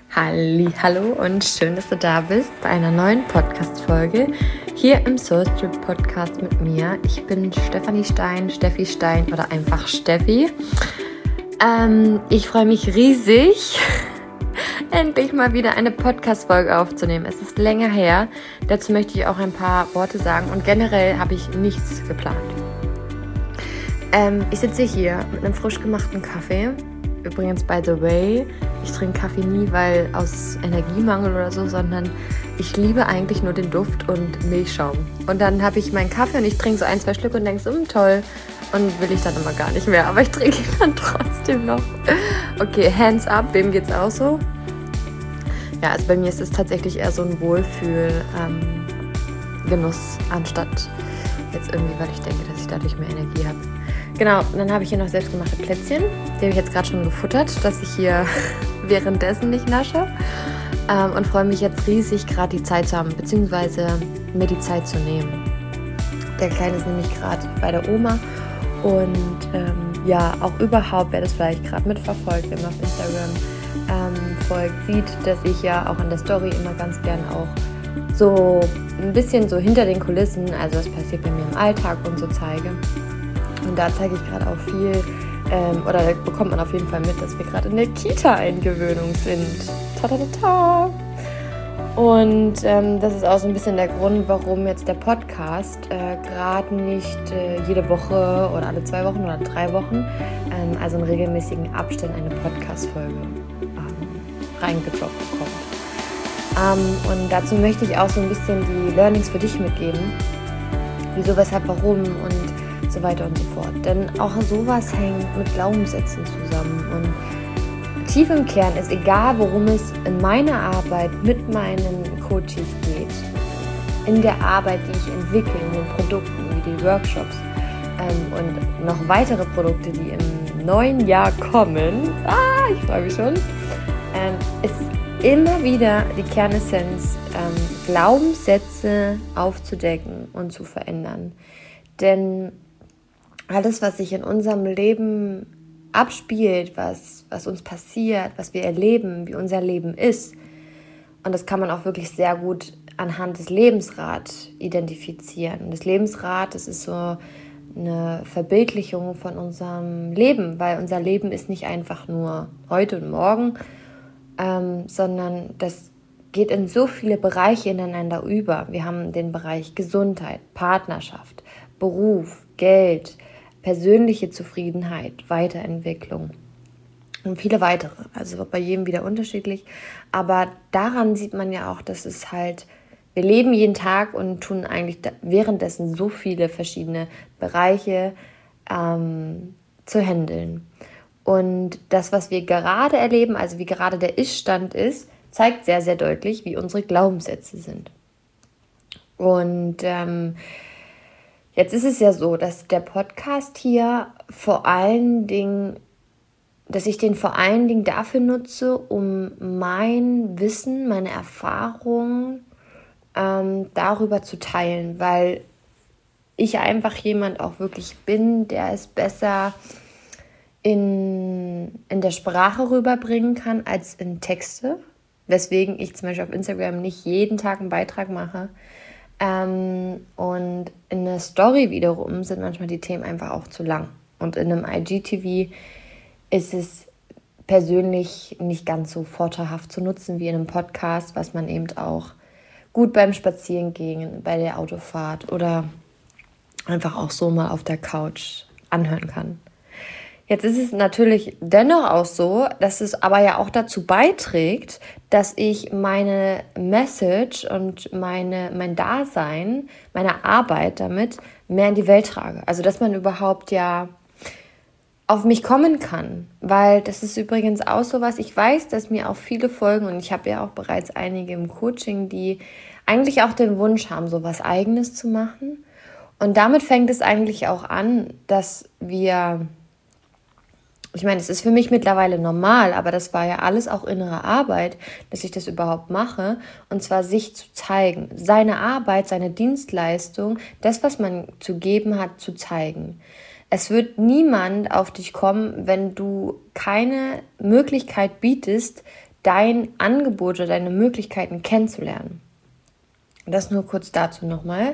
Hallo und schön, dass du da bist bei einer neuen Podcast-Folge hier im Soul Strip Podcast mit mir. Ich bin Steffi Stein oder einfach Steffi. Ich freue mich riesig, endlich mal wieder eine Podcast-Folge aufzunehmen. Es ist länger her, dazu möchte ich auch ein paar Worte sagen und generell habe ich nichts geplant. Ich sitze hier mit einem frisch gemachten Kaffee. Übrigens, by the way, ich trinke Kaffee nie, weil aus Energiemangel oder so, sondern ich liebe eigentlich nur den Duft und Milchschaum. Und dann habe ich meinen Kaffee und ich trinke so 1-2 Stück und denke so, toll. Und will ich dann immer gar nicht mehr, aber ich trinke ihn dann trotzdem noch. Okay, hands up, wem geht's auch so? Ja, also bei mir ist es tatsächlich eher so ein Wohlfühl-Genuss, anstatt jetzt irgendwie, weil ich denke, dass ich dadurch mehr Energie habe. Genau, und dann habe ich hier noch selbstgemachte Plätzchen. Die habe ich jetzt gerade schon gefuttert, dass ich hier währenddessen nicht nasche. Und freue mich jetzt riesig, gerade die Zeit zu haben, beziehungsweise mir die Zeit zu nehmen. Der Kleine ist nämlich gerade bei der Oma. Und auch überhaupt, wer das vielleicht gerade mitverfolgt, wenn man auf Instagram folgt, sieht, dass ich ja auch in der Story immer ganz gern auch so ein bisschen so hinter den Kulissen, also was passiert bei mir im Alltag und so zeige. Und da zeige ich gerade auch viel, oder da bekommt man auf jeden Fall mit, dass wir gerade in der Kita-Eingewöhnung sind. Ta-ta-ta-ta! Und das ist auch so ein bisschen der Grund, warum jetzt der Podcast gerade nicht jede Woche oder alle 2 Wochen oder 3 Wochen, also in regelmäßigen Abständen eine Podcast-Folge reingedroppt bekommt. Und dazu möchte ich auch so ein bisschen die Learnings für dich mitgeben. Wieso, weshalb, warum und so weiter und so fort. Denn auch sowas hängt mit Glaubenssätzen zusammen. Und tief im Kern ist egal, worum es in meiner Arbeit mit meinen Coaches geht, in der Arbeit, die ich entwickle, in den Produkten, wie die Workshops und noch weitere Produkte, die im neuen Jahr kommen. Ich freue mich schon. Ist immer wieder die Kernessenz, Glaubenssätze aufzudecken und zu verändern. Denn alles, was sich in unserem Leben abspielt, was uns passiert, was wir erleben, wie unser Leben ist, und das kann man auch wirklich sehr gut anhand des Lebensrats identifizieren. Das Lebensrad, das ist so eine Verbildlichung von unserem Leben, weil unser Leben ist nicht einfach nur heute und morgen, sondern das geht in so viele Bereiche ineinander über. Wir haben den Bereich Gesundheit, Partnerschaft, Beruf, Geld, persönliche Zufriedenheit, Weiterentwicklung und viele weitere. Also bei jedem wieder unterschiedlich. Aber daran sieht man ja auch, dass es halt, wir leben jeden Tag und tun eigentlich währenddessen so viele verschiedene Bereiche zu handeln. Und das, was wir gerade erleben, also wie gerade der Ist-Stand ist, zeigt sehr, sehr deutlich, wie unsere Glaubenssätze sind. Und jetzt ist es ja so, dass der Podcast hier dass ich den vor allen Dingen dafür nutze, um mein Wissen, meine Erfahrungen darüber zu teilen, weil ich einfach jemand auch wirklich bin, der es besser in der Sprache rüberbringen kann als in Texte, weswegen ich zum Beispiel auf Instagram nicht jeden Tag einen Beitrag mache. Und in der Story wiederum sind manchmal die Themen einfach auch zu lang. Und in einem IGTV ist es persönlich nicht ganz so vorteilhaft zu nutzen wie in einem Podcast, was man eben auch gut beim Spazierengehen, bei der Autofahrt oder einfach auch so mal auf der Couch anhören kann. Jetzt ist es natürlich dennoch auch so, dass es aber ja auch dazu beiträgt, dass ich meine Message und mein Dasein, meine Arbeit damit mehr in die Welt trage. Also dass man überhaupt ja auf mich kommen kann. Weil das ist übrigens auch so was, ich weiß, dass mir auch viele folgen und ich habe ja auch bereits einige im Coaching, die eigentlich auch den Wunsch haben, so was Eigenes zu machen. Und damit fängt es eigentlich auch an, dass ich meine, es ist für mich mittlerweile normal, aber das war ja alles auch innere Arbeit, dass ich das überhaupt mache. Und zwar sich zu zeigen, seine Arbeit, seine Dienstleistung, das, was man zu geben hat, zu zeigen. Es wird niemand auf dich kommen, wenn du keine Möglichkeit bietest, dein Angebot oder deine Möglichkeiten kennenzulernen. Das nur kurz dazu nochmal,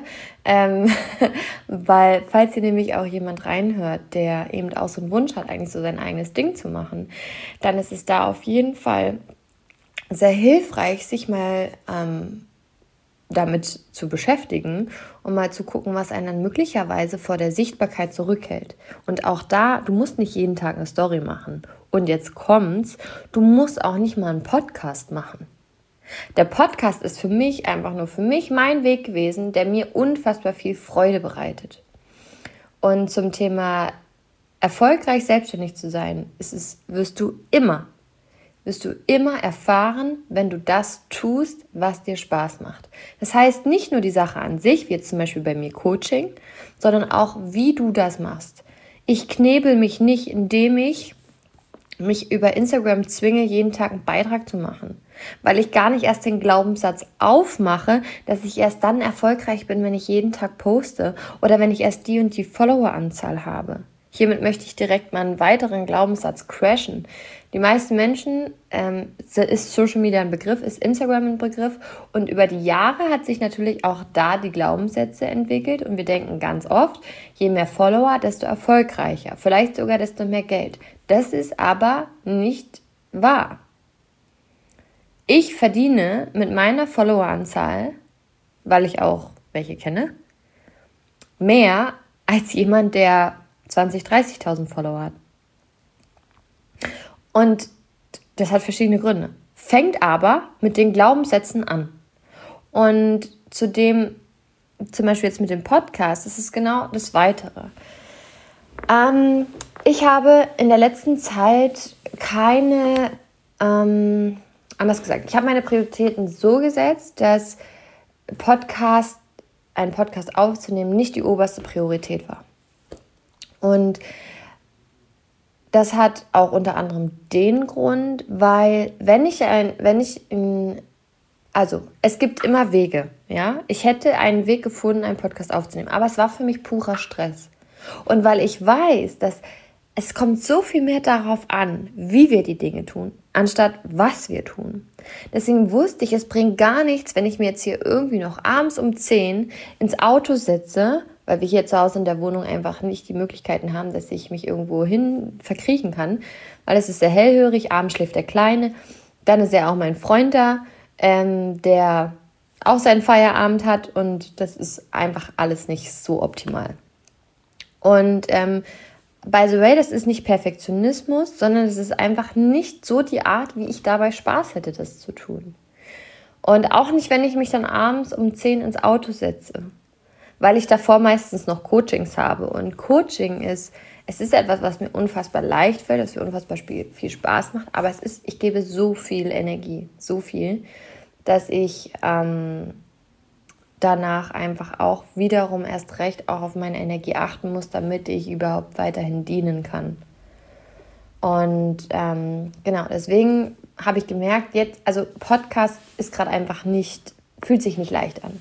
weil falls hier nämlich auch jemand reinhört, der eben auch so einen Wunsch hat, eigentlich so sein eigenes Ding zu machen, dann ist es da auf jeden Fall sehr hilfreich, sich mal damit zu beschäftigen und mal zu gucken, was einen dann möglicherweise vor der Sichtbarkeit zurückhält. Und auch da, du musst nicht jeden Tag eine Story machen. Und jetzt kommt's, du musst auch nicht mal einen Podcast machen. Der Podcast ist für mich einfach nur mein Weg gewesen, der mir unfassbar viel Freude bereitet. Und zum Thema erfolgreich selbstständig zu sein, wirst du immer erfahren, wenn du das tust, was dir Spaß macht. Das heißt nicht nur die Sache an sich, wie jetzt zum Beispiel bei mir Coaching, sondern auch, wie du das machst. Ich knebel mich nicht, indem ich mich über Instagram zwinge, jeden Tag einen Beitrag zu machen, weil ich gar nicht erst den Glaubenssatz aufmache, dass ich erst dann erfolgreich bin, wenn ich jeden Tag poste oder wenn ich erst die und die Followeranzahl habe. Hiermit möchte ich direkt mal einen weiteren Glaubenssatz crashen. Die meisten Menschen, ist Social Media ein Begriff, ist Instagram ein Begriff und über die Jahre hat sich natürlich auch da die Glaubenssätze entwickelt und wir denken ganz oft, je mehr Follower, desto erfolgreicher, vielleicht sogar desto mehr Geld. Das ist aber nicht wahr. Ich verdiene mit meiner Followeranzahl, weil ich auch welche kenne, mehr als jemand, der 20.000, 30.000 Follower hat. Und das hat verschiedene Gründe. Fängt aber mit den Glaubenssätzen an. Und zudem, zum Beispiel jetzt mit dem Podcast, das ist genau das Weitere. Ich habe in der letzten Zeit anders gesagt, ich habe meine Prioritäten so gesetzt, dass einen Podcast aufzunehmen nicht die oberste Priorität war. Und das hat auch unter anderem den Grund, weil es gibt immer Wege, ja. Ich hätte einen Weg gefunden, einen Podcast aufzunehmen, aber es war für mich purer Stress. Und weil ich weiß, dass es kommt so viel mehr darauf an, wie wir die Dinge tun, anstatt was wir tun. Deswegen wusste ich, es bringt gar nichts, wenn ich mir jetzt hier irgendwie noch abends um 10 ins Auto setze, weil wir hier zu Hause in der Wohnung einfach nicht die Möglichkeiten haben, dass ich mich irgendwo hin verkriechen kann, weil es ist sehr hellhörig, abends schläft der Kleine, dann ist ja auch mein Freund da, der auch seinen Feierabend hat und das ist einfach alles nicht so optimal. Und by the way, das ist nicht Perfektionismus, sondern es ist einfach nicht so die Art, wie ich dabei Spaß hätte, das zu tun. Und auch nicht, wenn ich mich dann abends um 10 ins Auto setze, weil ich davor meistens noch Coachings habe. Und Coaching ist etwas, was mir unfassbar leicht fällt, was mir unfassbar viel Spaß macht, aber ich gebe so viel Energie, so viel, dass ich danach einfach auch wiederum erst recht auch auf meine Energie achten muss, damit ich überhaupt weiterhin dienen kann. Und genau, deswegen habe ich gemerkt, also Podcast ist gerade einfach fühlt sich nicht leicht an.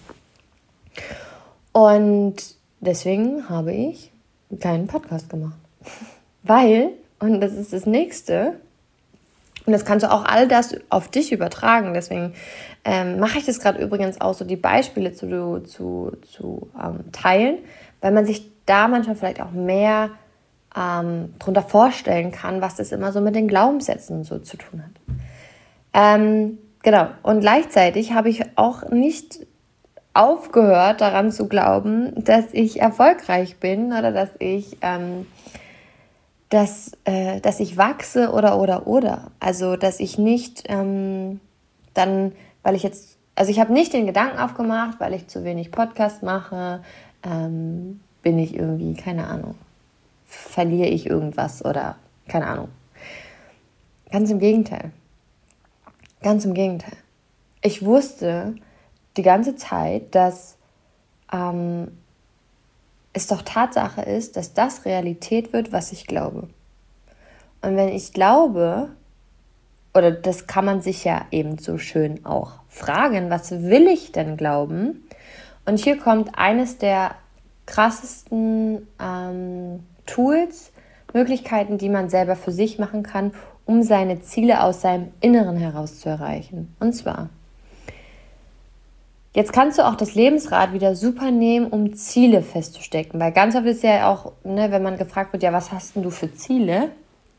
Und deswegen habe ich keinen Podcast gemacht. Weil, und das ist das Nächste, und das kannst du auch all das auf dich übertragen, deswegen mache ich das gerade übrigens auch so, die Beispiele zu teilen, weil man sich da manchmal vielleicht auch mehr drunter vorstellen kann, was das immer so mit den Glaubenssätzen so zu tun hat. Genau, und gleichzeitig habe ich auch nicht aufgehört, daran zu glauben, dass ich erfolgreich bin oder dass ich wachse oder. Also, dass ich nicht ich habe nicht den Gedanken aufgemacht, weil ich zu wenig Podcast mache, bin ich irgendwie, keine Ahnung, verliere ich irgendwas oder keine Ahnung. Ganz im Gegenteil. Ich wusste die ganze Zeit, dass es doch Tatsache ist, dass das Realität wird, was ich glaube. Und wenn ich glaube, oder das kann man sich ja eben so schön auch fragen, was will ich denn glauben? Und hier kommt eines der krassesten Tools, Möglichkeiten, die man selber für sich machen kann, um seine Ziele aus seinem Inneren heraus zu erreichen. Und zwar, jetzt kannst du auch das Lebensrad wieder super nehmen, um Ziele festzustecken. Weil ganz oft ist ja auch, wenn man gefragt wird, ja, was hast denn du für Ziele?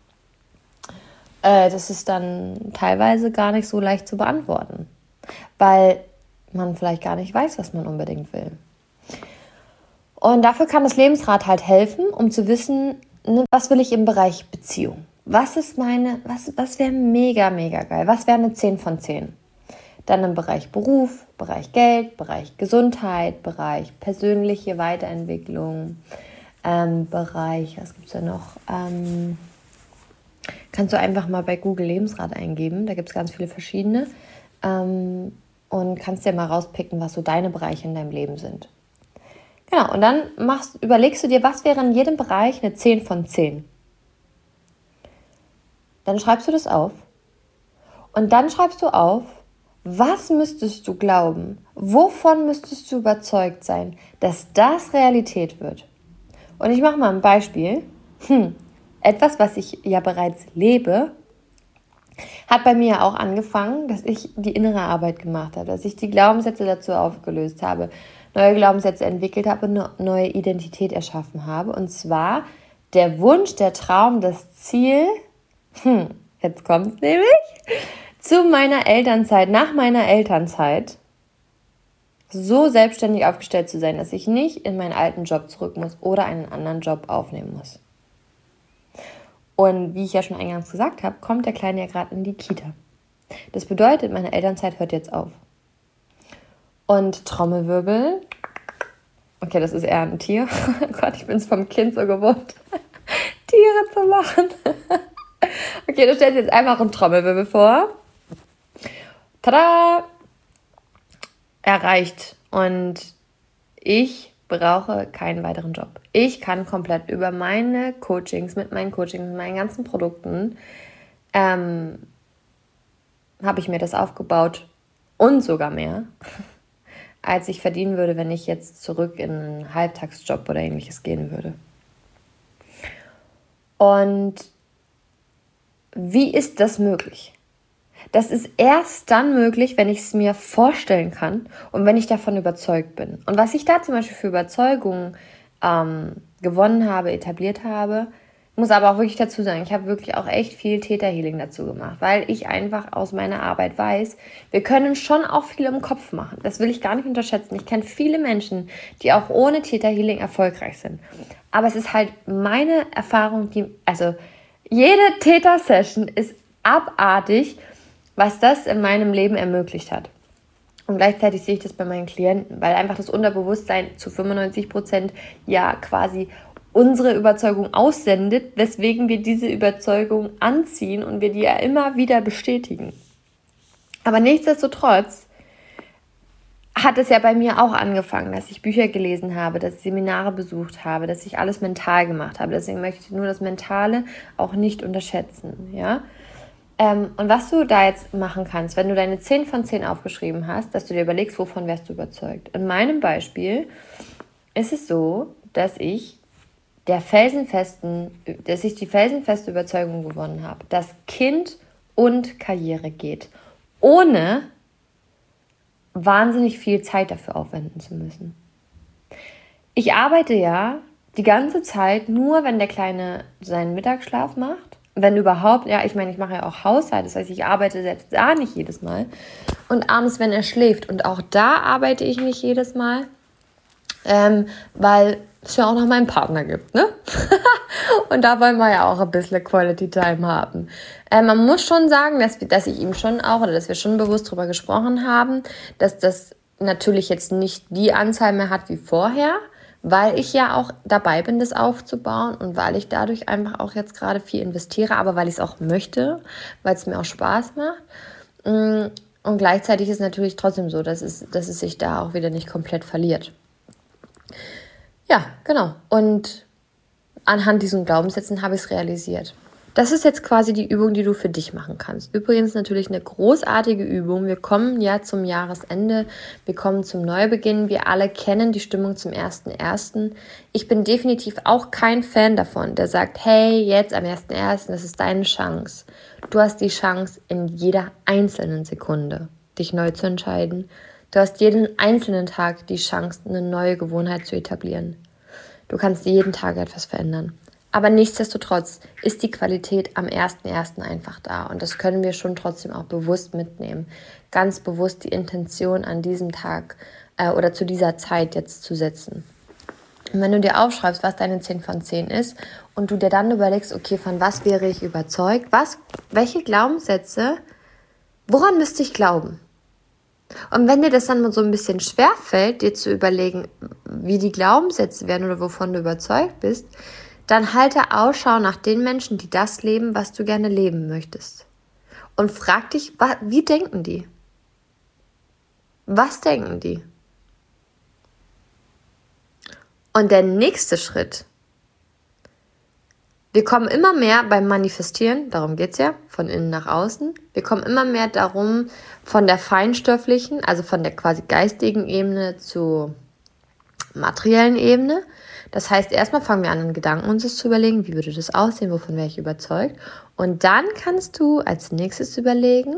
Das ist dann teilweise gar nicht so leicht zu beantworten. Weil man vielleicht gar nicht weiß, was man unbedingt will. Und dafür kann das Lebensrad halt helfen, um zu wissen, was will ich im Bereich Beziehung? Was wäre mega, mega geil? Was wäre eine 10 von 10? Dann im Bereich Beruf, Bereich Geld, Bereich Gesundheit, Bereich persönliche Weiterentwicklung, Bereich, was gibt es da noch? Kannst du einfach mal bei Google Lebensrad eingeben, da gibt es ganz viele verschiedene und kannst dir mal rauspicken, was so deine Bereiche in deinem Leben sind. Genau, und dann überlegst du dir, was wäre in jedem Bereich eine 10 von 10. Dann schreibst du das auf und dann schreibst du auf, was müsstest du glauben, wovon müsstest du überzeugt sein, dass das Realität wird. Und ich mache mal ein Beispiel. Etwas, was ich ja bereits lebe, hat bei mir auch angefangen, dass ich die innere Arbeit gemacht habe, dass ich die Glaubenssätze dazu aufgelöst habe, neue Glaubenssätze entwickelt habe und eine neue Identität erschaffen habe. Und zwar der Wunsch, der Traum, das Ziel, jetzt kommt es nämlich, zu meiner Elternzeit, nach meiner Elternzeit, so selbstständig aufgestellt zu sein, dass ich nicht in meinen alten Job zurück muss oder einen anderen Job aufnehmen muss. Und wie ich ja schon eingangs gesagt habe, kommt der Kleine ja gerade in die Kita. Das bedeutet, meine Elternzeit hört jetzt auf. Und Trommelwirbel, okay, das ist eher ein Tier. Oh Gott, ich bin es vom Kind so gewohnt, Tiere zu machen. Okay, du stellst jetzt einfach einen Trommelwirbel vor. Tada! Erreicht. Und ich brauche keinen weiteren Job. Ich kann komplett über meine Coachings, mit meinen ganzen Produkten, habe ich mir das aufgebaut und sogar mehr, als ich verdienen würde, wenn ich jetzt zurück in einen Halbtagsjob oder ähnliches gehen würde. Und wie ist das möglich? Das ist erst dann möglich, wenn ich es mir vorstellen kann und wenn ich davon überzeugt bin. Und was ich da zum Beispiel für Überzeugungen gewonnen habe, etabliert habe, muss aber auch wirklich dazu sagen, ich habe wirklich auch echt viel Theta-Healing dazu gemacht, weil ich einfach aus meiner Arbeit weiß, wir können schon auch viel im Kopf machen. Das will ich gar nicht unterschätzen. Ich kenne viele Menschen, die auch ohne Theta-Healing erfolgreich sind. Aber es ist halt meine Erfahrung, also jede Theta-Session ist abartig, was das in meinem Leben ermöglicht hat. Und gleichzeitig sehe ich das bei meinen Klienten, weil einfach das Unterbewusstsein zu 95% ja quasi unsere Überzeugung aussendet, weswegen wir diese Überzeugung anziehen und wir die ja immer wieder bestätigen. Aber nichtsdestotrotz hat es ja bei mir auch angefangen, dass ich Bücher gelesen habe, dass ich Seminare besucht habe, dass ich alles mental gemacht habe. Deswegen möchte ich nur das Mentale auch nicht unterschätzen, ja. Und was du da jetzt machen kannst, wenn du deine 10 von 10 aufgeschrieben hast, dass du dir überlegst, wovon wärst du überzeugt. In meinem Beispiel ist es so, dass ich die felsenfeste Überzeugung gewonnen habe, dass Kind und Karriere geht, ohne wahnsinnig viel Zeit dafür aufwenden zu müssen. Ich arbeite ja die ganze Zeit nur, wenn der Kleine seinen Mittagsschlaf macht. Wenn überhaupt, ja, ich meine, ich mache ja auch Haushalt, das heißt, ich arbeite selbst da nicht jedes Mal. Und abends, wenn er schläft. Und auch da arbeite ich nicht jedes Mal, weil es ja auch noch meinen Partner gibt, ne? Und da wollen wir ja auch ein bisschen Quality Time haben. Man muss schon sagen, dass ich ihm schon auch, oder dass wir schon bewusst drüber gesprochen haben, dass das natürlich jetzt nicht die Anzahl mehr hat wie vorher, weil ich ja auch dabei bin, das aufzubauen und weil ich dadurch einfach auch jetzt gerade viel investiere, aber weil ich es auch möchte, weil es mir auch Spaß macht. Und gleichzeitig ist es natürlich trotzdem so, dass es sich da auch wieder nicht komplett verliert. Ja, genau. Und anhand diesen Glaubenssätzen habe ich es realisiert. Das ist jetzt quasi die Übung, die du für dich machen kannst. Übrigens natürlich eine großartige Übung. Wir kommen ja zum Jahresende, wir kommen zum Neubeginn. Wir alle kennen die Stimmung zum 1.1. Ich bin definitiv auch kein Fan davon, der sagt, hey, jetzt am 1.1., das ist deine Chance. Du hast die Chance, in jeder einzelnen Sekunde dich neu zu entscheiden. Du hast jeden einzelnen Tag die Chance, eine neue Gewohnheit zu etablieren. Du kannst jeden Tag etwas verändern. Aber nichtsdestotrotz ist die Qualität am 1.1. einfach da. Und das können wir schon trotzdem auch bewusst mitnehmen. Ganz bewusst die Intention an diesem Tag oder zu dieser Zeit jetzt zu setzen. Und wenn du dir aufschreibst, was deine 10 von 10 ist und du dir dann überlegst, okay, von was wäre ich überzeugt? Welche Glaubenssätze, woran müsste ich glauben? Und wenn dir das dann so ein bisschen schwerfällt, dir zu überlegen, wie die Glaubenssätze werden oder wovon du überzeugt bist, dann halte Ausschau nach den Menschen, die das leben, was du gerne leben möchtest. Und frag dich, wie denken die? Was denken die? Und der nächste Schritt. Wir kommen immer mehr beim Manifestieren, darum geht es ja, von innen nach außen. Wir kommen immer mehr darum, von der feinstofflichen, also von der quasi geistigen Ebene zur materiellen Ebene. Das heißt, erstmal fangen wir an, in Gedanken uns das zu überlegen, wie würde das aussehen, wovon wäre ich überzeugt. Und dann kannst du als nächstes überlegen,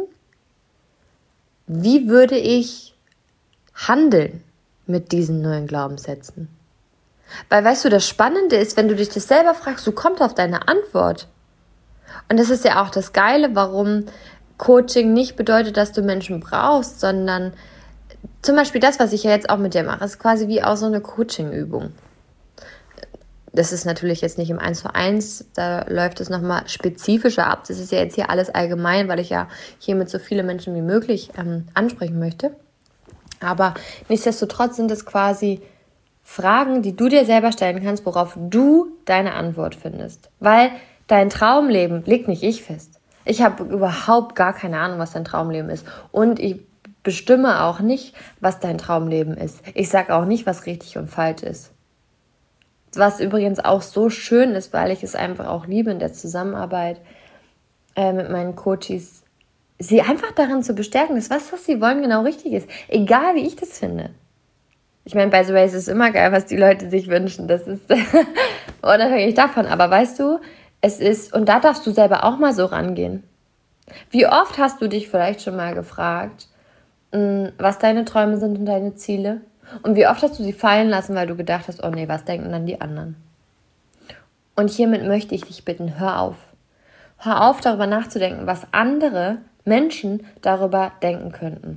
wie würde ich handeln mit diesen neuen Glaubenssätzen. Weil, weißt du, das Spannende ist, wenn du dich das selber fragst, du kommst auf deine Antwort. Und das ist ja auch das Geile, warum Coaching nicht bedeutet, dass du Menschen brauchst, sondern zum Beispiel das, was ich ja jetzt auch mit dir mache, ist quasi wie auch so eine Coaching-Übung. Das ist natürlich jetzt nicht im 1:1, da läuft es nochmal spezifischer ab. Das ist ja jetzt hier alles allgemein, weil ich ja hiermit so viele Menschen wie möglich ansprechen möchte. Aber nichtsdestotrotz sind es quasi Fragen, die du dir selber stellen kannst, worauf du deine Antwort findest. Weil dein Traumleben legt nicht ich fest. Ich habe überhaupt gar keine Ahnung, was dein Traumleben ist. Und ich bestimme auch nicht, was dein Traumleben ist. Ich sage auch nicht, was richtig und falsch ist. Was übrigens auch so schön ist, weil ich es einfach auch liebe in der Zusammenarbeit mit meinen Coaches, sie einfach darin zu bestärken, dass was sie wollen, genau richtig ist. Egal, wie ich das finde. Ich meine, by the way, es ist immer geil, was die Leute sich wünschen. Das ist unabhängig davon. Aber weißt du, es ist, und da darfst du selber auch mal so rangehen. Wie oft hast du dich vielleicht schon mal gefragt, was deine Träume sind und deine Ziele? Und wie oft hast du sie fallen lassen, weil du gedacht hast, oh nee, was denken dann die anderen? Und hiermit möchte ich dich bitten, hör auf. Hör auf, darüber nachzudenken, was andere Menschen darüber denken könnten.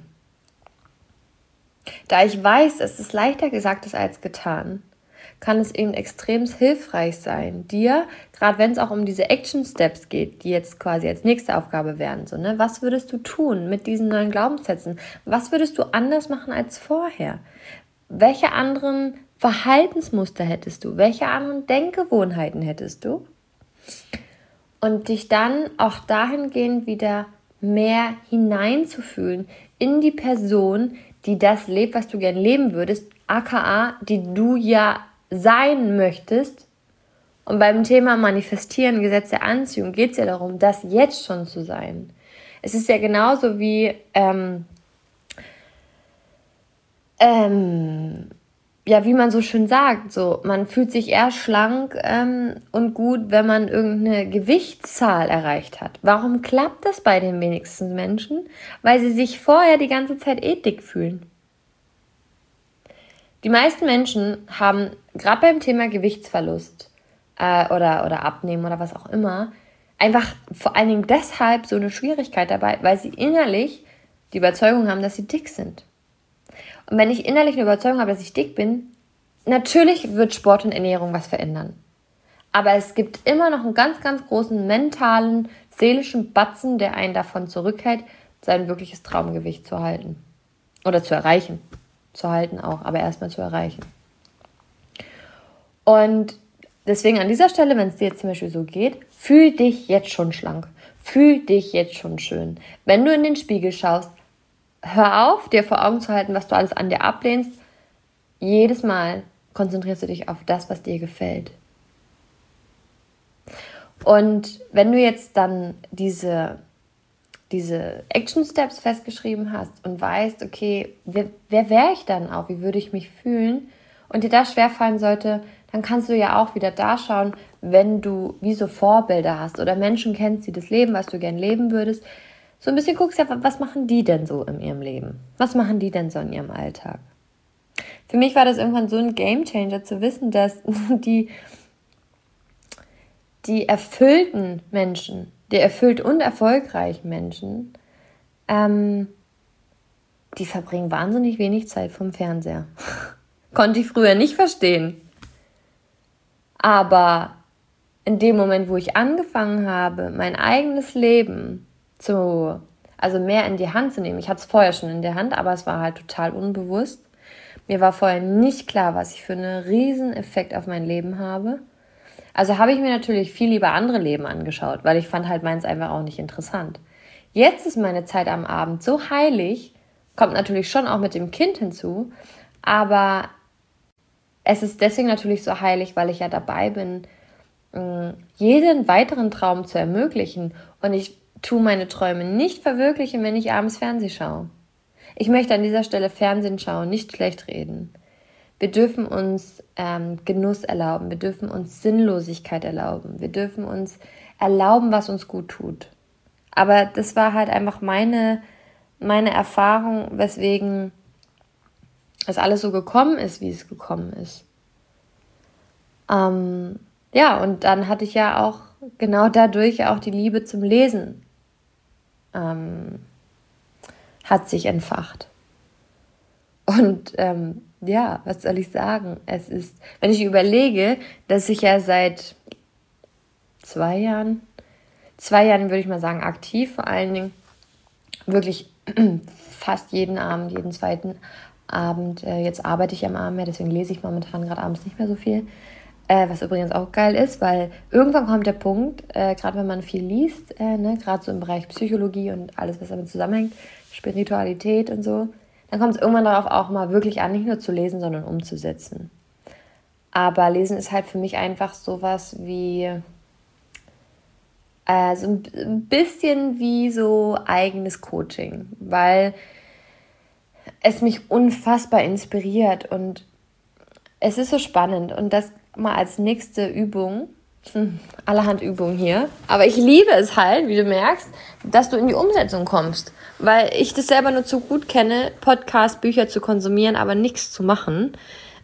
Da ich weiß, dass es leichter gesagt ist als getan, kann es eben extrem hilfreich sein, dir, gerade wenn es auch um diese Action Steps geht, die jetzt quasi als nächste Aufgabe wären, so, ne? Was würdest du tun mit diesen neuen Glaubenssätzen? Was würdest du anders machen als vorher? Welche anderen Verhaltensmuster hättest du? Welche anderen Denkgewohnheiten hättest du? Und dich dann auch dahingehend wieder mehr hineinzufühlen in die Person, die das lebt, was du gern leben würdest, aka, die du ja sein möchtest. Und beim Thema Manifestieren, Gesetz der Anziehung, geht es ja darum, das jetzt schon zu sein. Es ist ja genauso wie wie man so schön sagt, so, man fühlt sich eher schlank und gut, wenn man irgendeine Gewichtszahl erreicht hat. Warum klappt das bei den wenigsten Menschen? Weil sie sich vorher die ganze Zeit dick fühlen. Die meisten Menschen haben gerade beim Thema Gewichtsverlust oder Abnehmen oder was auch immer, einfach vor allen Dingen deshalb so eine Schwierigkeit dabei, weil sie innerlich die Überzeugung haben, dass sie dick sind. Und wenn ich innerlich eine Überzeugung habe, dass ich dick bin, natürlich wird Sport und Ernährung was verändern. Aber es gibt immer noch einen ganz, ganz großen mentalen, seelischen Batzen, der einen davon zurückhält, sein wirkliches Traumgewicht zu halten. Oder zu erreichen. Zu halten auch, aber erstmal zu erreichen. Und deswegen an dieser Stelle, wenn es dir jetzt zum Beispiel so geht, fühl dich jetzt schon schlank. Fühl dich jetzt schon schön. Wenn du in den Spiegel schaust, hör auf, dir vor Augen zu halten, was du alles an dir ablehnst. Jedes Mal konzentrierst du dich auf das, was dir gefällt. Und wenn du jetzt dann diese Action Steps festgeschrieben hast und weißt, okay, wer wäre ich dann auch, wie würde ich mich fühlen und dir das schwerfallen sollte, dann kannst du ja auch wieder da schauen, wenn du wie so Vorbilder hast oder Menschen kennst, die das leben, was du gern leben würdest, so ein bisschen guckst, ja, was machen die denn so in ihrem Leben? Was machen die denn so in ihrem Alltag? Für mich war das irgendwann so ein Gamechanger zu wissen, dass die erfüllten Menschen, die erfüllt und erfolgreichen Menschen, die verbringen wahnsinnig wenig Zeit vom Fernseher. Konnte ich früher nicht verstehen. Aber in dem Moment, wo ich angefangen habe, mein eigenes Leben also mehr in die Hand zu nehmen, ich hatte es vorher schon in der Hand, aber es war halt total unbewusst. Mir war vorher nicht klar, was ich für einen riesen Effekt auf mein Leben habe. Also habe ich mir natürlich viel lieber andere Leben angeschaut, weil ich fand halt meins einfach auch nicht interessant. Jetzt ist meine Zeit am Abend so heilig, kommt natürlich schon auch mit dem Kind hinzu, aber es ist deswegen natürlich so heilig, weil ich ja dabei bin, jeden weiteren Traum zu ermöglichen und ich tue meine Träume nicht verwirklichen, wenn ich abends Fernsehen schaue. Ich möchte an dieser Stelle Fernsehen schauen, nicht schlecht reden. Wir dürfen uns Genuss erlauben, wir dürfen uns Sinnlosigkeit erlauben, wir dürfen uns erlauben, was uns gut tut. Aber das war halt einfach meine Erfahrung, weswegen es alles so gekommen ist, wie es gekommen ist. Ja, und dann hatte ich ja auch genau dadurch auch die Liebe zum Lesen hat sich entfacht. Und ja, was soll ich sagen? Es ist, wenn ich überlege, dass ich ja seit 2 Jahren würde ich mal sagen, aktiv vor allen Dingen, wirklich fast jeden Abend, jeden zweiten Abend, jetzt arbeite ich am Abend mehr, deswegen lese ich momentan gerade abends nicht mehr so viel, was übrigens auch geil ist, weil irgendwann kommt der Punkt, gerade wenn man viel liest, gerade so im Bereich Psychologie und alles, was damit zusammenhängt, Spiritualität und so, dann kommt es irgendwann darauf auch mal wirklich an, nicht nur zu lesen, sondern umzusetzen. Aber Lesen ist halt für mich einfach sowas wie, so ein bisschen wie so eigenes Coaching, weil es mich unfassbar inspiriert und es ist so spannend und das mal als nächste Übung, allerhand Übungen hier, aber ich liebe es halt, wie du merkst, dass du in die Umsetzung kommst, weil ich das selber nur zu gut kenne, Podcasts, Bücher zu konsumieren, aber nichts zu machen.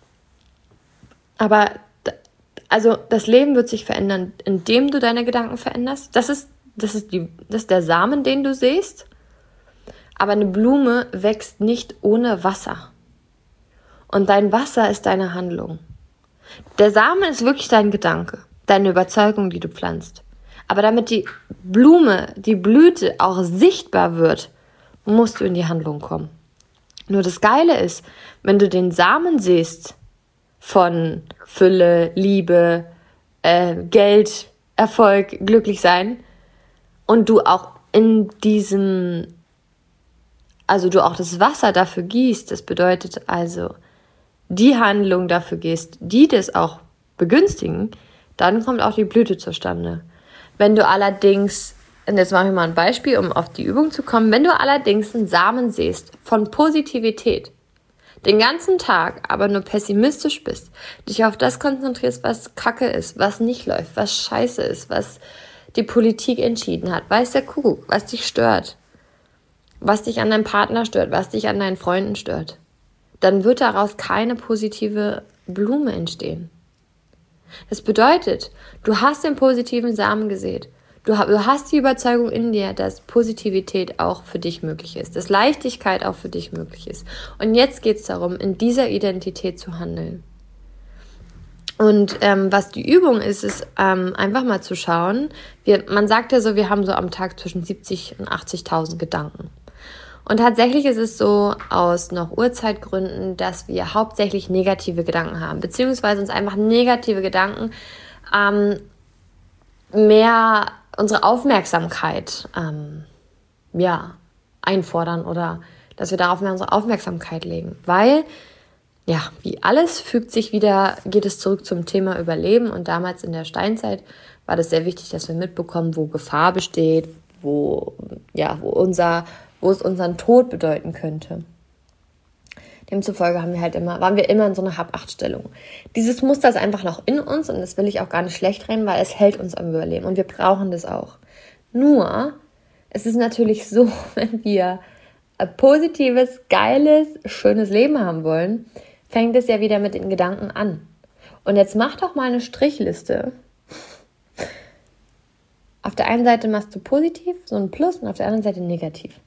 Aber also das Leben wird sich verändern, indem du deine Gedanken veränderst. Das ist der Samen, den du säst. Aber eine Blume wächst nicht ohne Wasser. Und dein Wasser ist deine Handlung. Der Samen ist wirklich dein Gedanke, deine Überzeugung, die du pflanzt. Aber damit die Blume, die Blüte auch sichtbar wird, musst du in die Handlung kommen. Nur das Geile ist, wenn du den Samen säst von Fülle, Liebe, Geld, Erfolg, glücklich sein und du auch in diesem, also du auch das Wasser dafür gießt, das bedeutet also die Handlung dafür gehst, die das auch begünstigen, dann kommt auch die Blüte zustande. Wenn du allerdings, und jetzt mache ich mal ein Beispiel, um auf die Übung zu kommen, wenn du allerdings einen Samen säst von Positivität, den ganzen Tag aber nur pessimistisch bist, dich auf das konzentrierst, was Kacke ist, was nicht läuft, was scheiße ist, was die Politik entschieden hat, weiß der Kuckuck, was dich stört, was dich an deinem Partner stört, was dich an deinen Freunden stört, dann wird daraus keine positive Blume entstehen. Das bedeutet, du hast den positiven Samen gesät. Du hast die Überzeugung in dir, dass Positivität auch für dich möglich ist, dass Leichtigkeit auch für dich möglich ist. Und jetzt geht es darum, in dieser Identität zu handeln. Und was die Übung ist, ist einfach mal zu schauen. Man sagt ja so, wir haben so am Tag zwischen 70.000 und 80.000 Gedanken. Und tatsächlich ist es so aus noch Urzeitgründen, dass wir hauptsächlich negative Gedanken haben, beziehungsweise uns einfach negative Gedanken mehr unsere Aufmerksamkeit einfordern oder dass wir darauf mehr unsere Aufmerksamkeit legen. Weil, ja, wie alles geht es zurück zum Thema Überleben und damals in der Steinzeit war das sehr wichtig, dass wir mitbekommen, wo Gefahr besteht, wo es unseren Tod bedeuten könnte. Demzufolge waren wir immer in so einer Hab-Acht-Stellung. Dieses Muster ist einfach noch in uns und das will ich auch gar nicht schlecht reden, weil es hält uns am Überleben und wir brauchen das auch. Nur, es ist natürlich so, wenn wir ein positives, geiles, schönes Leben haben wollen, fängt es ja wieder mit den Gedanken an. Und jetzt mach doch mal eine Strichliste. Auf der einen Seite machst du positiv, so ein Plus, und auf der anderen Seite negativ.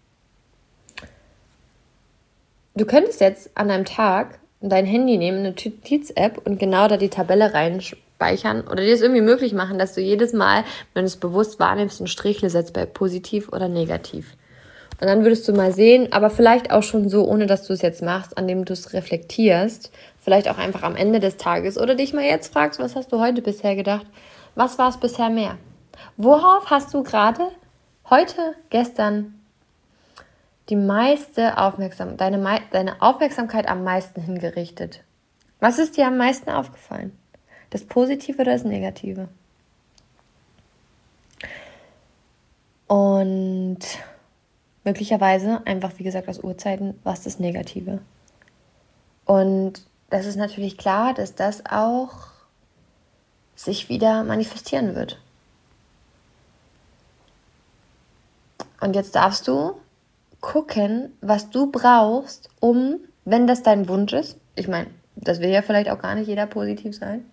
Du könntest jetzt an einem Tag dein Handy nehmen, eine Notiz-App und genau da die Tabelle reinspeichern oder dir es irgendwie möglich machen, dass du jedes Mal, wenn du es bewusst wahrnimmst, einen Strich setzt bei positiv oder negativ. Und dann würdest du mal sehen, aber vielleicht auch schon so, ohne dass du es jetzt machst, an dem du es reflektierst, vielleicht auch einfach am Ende des Tages oder dich mal jetzt fragst, was hast du heute bisher gedacht? Was war es bisher mehr? Worauf hast du gerade heute, gestern deine Aufmerksamkeit am meisten hingerichtet? Was ist dir am meisten aufgefallen? Das Positive oder das Negative? Und möglicherweise, einfach wie gesagt aus Urzeiten, war es das Negative. Und das ist natürlich klar, dass das auch sich wieder manifestieren wird. Und jetzt darfst du gucken, was du brauchst, wenn das dein Wunsch ist, ich meine, das will ja vielleicht auch gar nicht jeder positiv sein,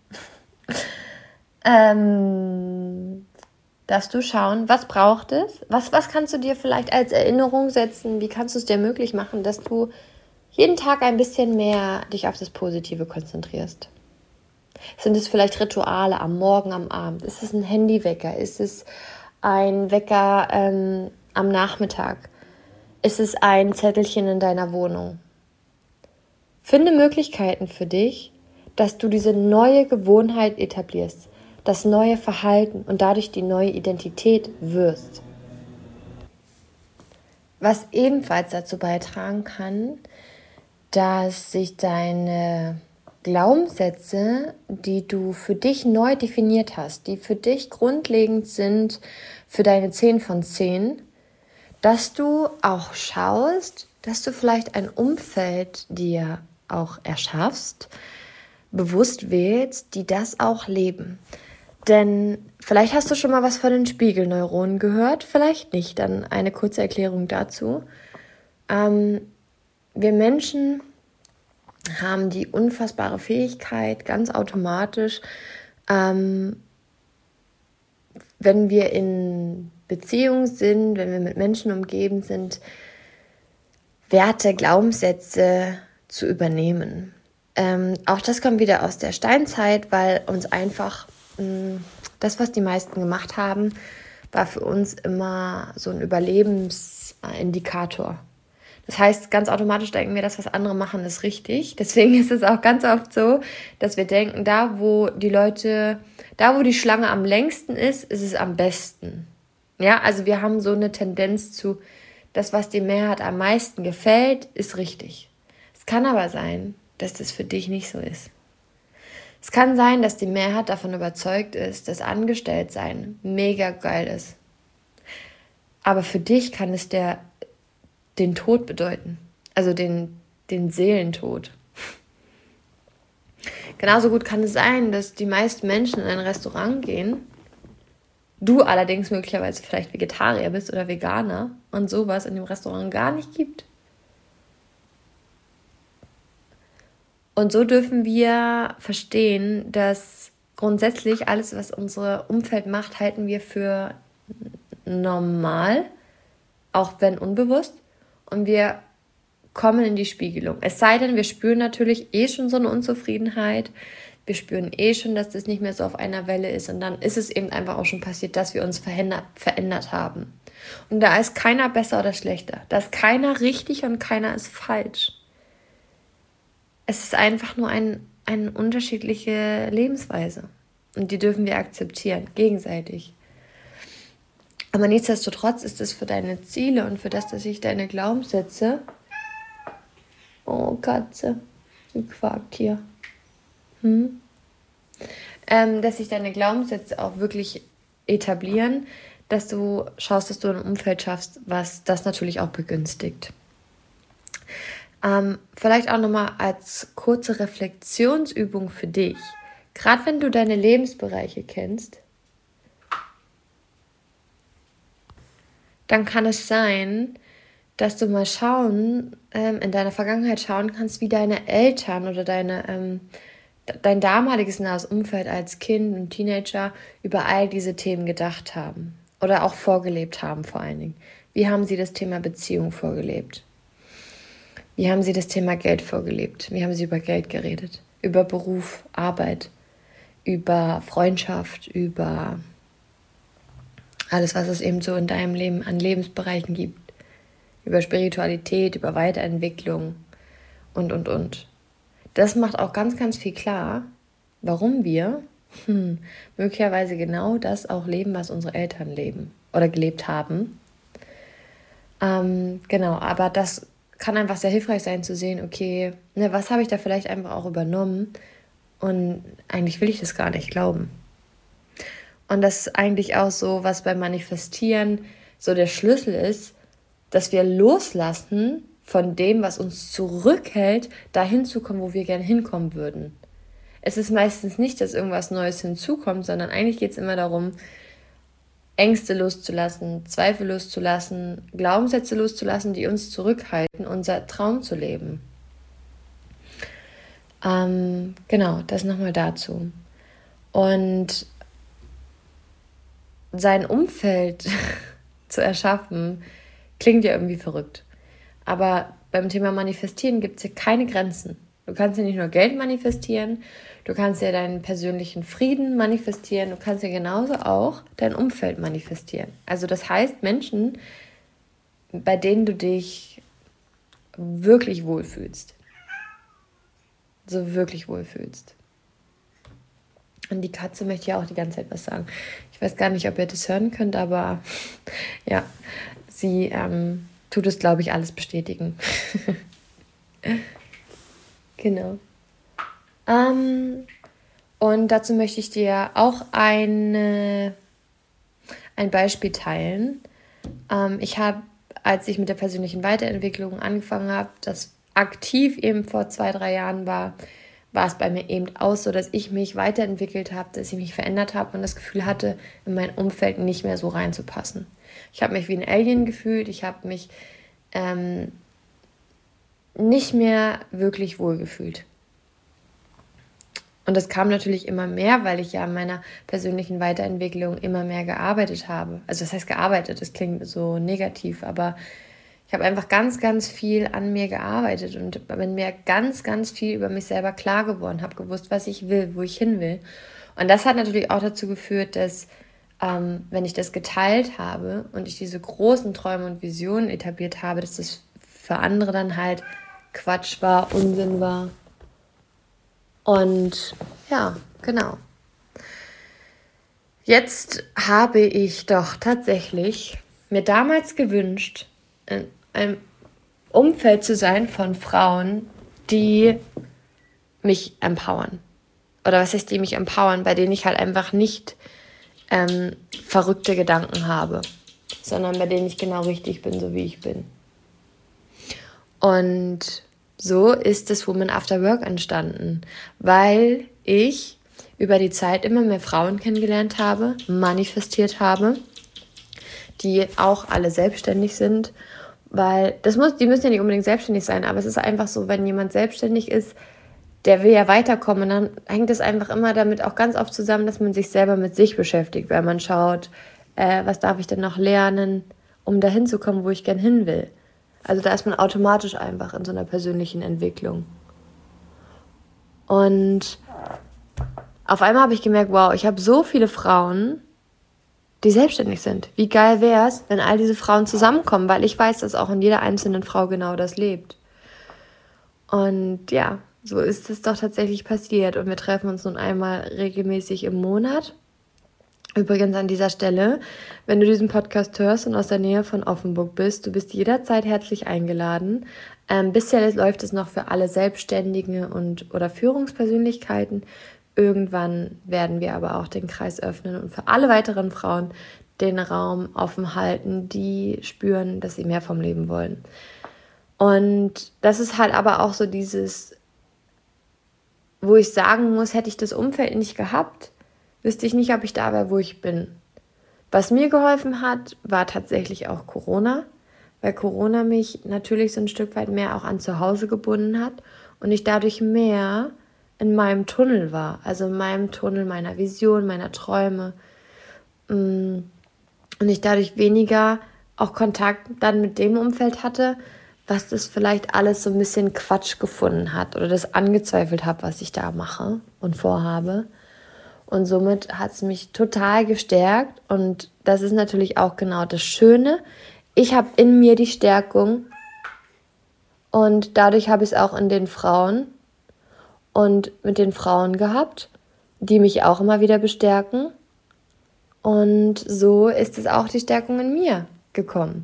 darfst du schauen, was braucht es, was kannst du dir vielleicht als Erinnerung setzen, wie kannst du es dir möglich machen, dass du jeden Tag ein bisschen mehr dich auf das Positive konzentrierst. Sind es vielleicht Rituale am Morgen, am Abend? Ist es ein Handywecker? Ist es ein Wecker am Nachmittag? Ist es ein Zettelchen in deiner Wohnung? Finde Möglichkeiten für dich, dass du diese neue Gewohnheit etablierst, das neue Verhalten und dadurch die neue Identität wirst. Was ebenfalls dazu beitragen kann, dass sich deine Glaubenssätze, die du für dich neu definiert hast, die für dich grundlegend sind für deine 10 von 10, dass du auch schaust, dass du vielleicht ein Umfeld dir auch erschaffst, bewusst wählst, die das auch leben. Denn vielleicht hast du schon mal was von den Spiegelneuronen gehört, vielleicht nicht. Dann eine kurze Erklärung dazu. Wir Menschen haben die unfassbare Fähigkeit, ganz automatisch, wenn wir in Beziehung sind, wenn wir mit Menschen umgeben sind, Werte, Glaubenssätze zu übernehmen. Auch das kommt wieder aus der Steinzeit, weil uns einfach das, was die meisten gemacht haben, war für uns immer so ein Überlebensindikator. Das heißt, ganz automatisch denken wir, das, was andere machen, ist richtig. Deswegen ist es auch ganz oft so, dass wir denken, da wo die Schlange am längsten ist es am besten. Ja, also wir haben so eine Tendenz zu, das, was die Mehrheit am meisten gefällt, ist richtig. Es kann aber sein, dass das für dich nicht so ist. Es kann sein, dass die Mehrheit davon überzeugt ist, dass Angestelltsein mega geil ist. Aber für dich kann es den Tod bedeuten, also den Seelentod. Genauso gut kann es sein, dass die meisten Menschen in ein Restaurant gehen, du allerdings möglicherweise vielleicht Vegetarier bist oder Veganer und sowas in dem Restaurant gar nicht gibt. Und so dürfen wir verstehen, dass grundsätzlich alles, was unser Umfeld macht, halten wir für normal, auch wenn unbewusst. Und wir kommen in die Spiegelung. Es sei denn, wir spüren natürlich schon so eine Unzufriedenheit. Wir spüren schon, dass das nicht mehr so auf einer Welle ist. Und dann ist es eben einfach auch schon passiert, dass wir uns verändert haben. Und da ist keiner besser oder schlechter. Da ist keiner richtig und keiner ist falsch. Es ist einfach nur eine unterschiedliche Lebensweise. Und die dürfen wir akzeptieren, gegenseitig. Aber nichtsdestotrotz ist es für deine Ziele und für das, dass sich deine Glaubenssätze... Oh, Katze, sie quakt hier. Dass sich deine Glaubenssätze auch wirklich etablieren, dass du schaust, dass du ein Umfeld schaffst, was das natürlich auch begünstigt. Vielleicht auch nochmal als kurze Reflexionsübung für dich. Gerade wenn du deine Lebensbereiche kennst, dann kann es sein, dass du mal in deiner Vergangenheit schauen kannst, wie deine Eltern oder dein damaliges nahes Umfeld als Kind und Teenager über all diese Themen gedacht haben oder auch vorgelebt haben vor allen Dingen. Wie haben sie das Thema Beziehung vorgelebt? Wie haben sie das Thema Geld vorgelebt? Wie haben sie über Geld geredet? Über Beruf, Arbeit, über Freundschaft, über alles, was es eben so in deinem Leben an Lebensbereichen gibt. Über Spiritualität, über Weiterentwicklung und. Das macht auch ganz, ganz viel klar, warum wir möglicherweise genau das auch leben, was unsere Eltern leben oder gelebt haben. Genau, aber das kann einfach sehr hilfreich sein zu sehen, okay, was habe ich da vielleicht einfach auch übernommen und eigentlich will ich das gar nicht glauben. Und das ist eigentlich auch so, was beim Manifestieren so der Schlüssel ist, dass wir loslassen von dem, was uns zurückhält, dahin zu kommen, wo wir gerne hinkommen würden. Es ist meistens nicht, dass irgendwas Neues hinzukommt, sondern eigentlich geht es immer darum, Ängste loszulassen, Zweifel loszulassen, Glaubenssätze loszulassen, die uns zurückhalten, unser Traum zu leben. Genau, das nochmal dazu. Und sein Umfeld zu erschaffen, klingt ja irgendwie verrückt. Aber beim Thema Manifestieren gibt es ja keine Grenzen. Du kannst ja nicht nur Geld manifestieren, du kannst ja deinen persönlichen Frieden manifestieren, du kannst ja genauso auch dein Umfeld manifestieren. Also das heißt Menschen, bei denen du dich wirklich wohlfühlst. So wirklich wohlfühlst. Und die Katze möchte ja auch die ganze Zeit was sagen. Ich weiß gar nicht, ob ihr das hören könnt, aber ja, sie tut es, glaube ich, alles bestätigen. Genau. Und dazu möchte ich dir auch ein Beispiel teilen. Ich habe, als ich mit der persönlichen Weiterentwicklung angefangen habe, das aktiv eben vor 2-3 Jahren war es bei mir eben auch so, dass ich mich weiterentwickelt habe, dass ich mich verändert habe und das Gefühl hatte, in mein Umfeld nicht mehr so reinzupassen. Ich habe mich wie ein Alien gefühlt, ich habe mich nicht mehr wirklich wohl gefühlt. Und das kam natürlich immer mehr, weil ich ja an meiner persönlichen Weiterentwicklung immer mehr gearbeitet habe. Also das heißt gearbeitet, das klingt so negativ, aber ich habe einfach ganz, ganz viel an mir gearbeitet und bin mir ganz, ganz viel über mich selber klar geworden, habe gewusst, was ich will, wo ich hin will. Und das hat natürlich auch dazu geführt, dass, wenn ich das geteilt habe und ich diese großen Träume und Visionen etabliert habe, dass das für andere dann halt Quatsch war, Unsinn war. Und ja, genau. Jetzt habe ich doch tatsächlich mir damals gewünscht, in einem Umfeld zu sein von Frauen, die mich empowern. Oder was heißt, die mich empowern, bei denen ich halt einfach nicht verrückte Gedanken habe, sondern bei denen ich genau richtig bin, so wie ich bin. Und so ist das Women After Work entstanden, weil ich über die Zeit immer mehr Frauen kennengelernt habe, manifestiert habe, die auch alle selbstständig sind, weil die müssen ja nicht unbedingt selbstständig sein, aber es ist einfach so, wenn jemand selbstständig ist, der will ja weiterkommen und dann hängt es einfach immer damit auch ganz oft zusammen, dass man sich selber mit sich beschäftigt, weil man schaut, was darf ich denn noch lernen, um dahin zu kommen, wo ich gern hin will. Also da ist man automatisch einfach in so einer persönlichen Entwicklung. Und auf einmal habe ich gemerkt, wow, ich habe so viele Frauen, die selbstständig sind. Wie geil wäre es, wenn all diese Frauen zusammenkommen, weil ich weiß, dass auch in jeder einzelnen Frau genau das lebt. Und ja, so ist es doch tatsächlich passiert. Und wir treffen uns nun einmal regelmäßig im Monat. Übrigens an dieser Stelle, wenn du diesen Podcast hörst und aus der Nähe von Offenburg bist, du bist jederzeit herzlich eingeladen. Bisher läuft es noch für alle Selbstständigen oder Führungspersönlichkeiten. irgendwann werden wir aber auch den Kreis öffnen und für alle weiteren Frauen den Raum offen halten, die spüren, dass sie mehr vom Leben wollen. Und das ist halt aber auch so dieses, wo ich sagen muss, hätte ich das Umfeld nicht gehabt, wüsste ich nicht, ob ich da wäre, wo ich bin. Was mir geholfen hat, war tatsächlich auch Corona, weil Corona mich natürlich so ein Stück weit mehr auch an zu Hause gebunden hat und ich dadurch mehr in meinem Tunnel war, also in meinem Tunnel meiner Vision, meiner Träume, und ich dadurch weniger auch Kontakt dann mit dem Umfeld hatte, was das vielleicht alles so ein bisschen Quatsch gefunden hat oder das angezweifelt hat, was ich da mache und vorhabe. Und somit hat es mich total gestärkt und das ist natürlich auch genau das Schöne. Ich habe in mir die Stärkung und dadurch habe ich es auch in den Frauen und mit den Frauen gehabt, die mich auch immer wieder bestärken. Und so ist es auch die Stärkung in mir gekommen.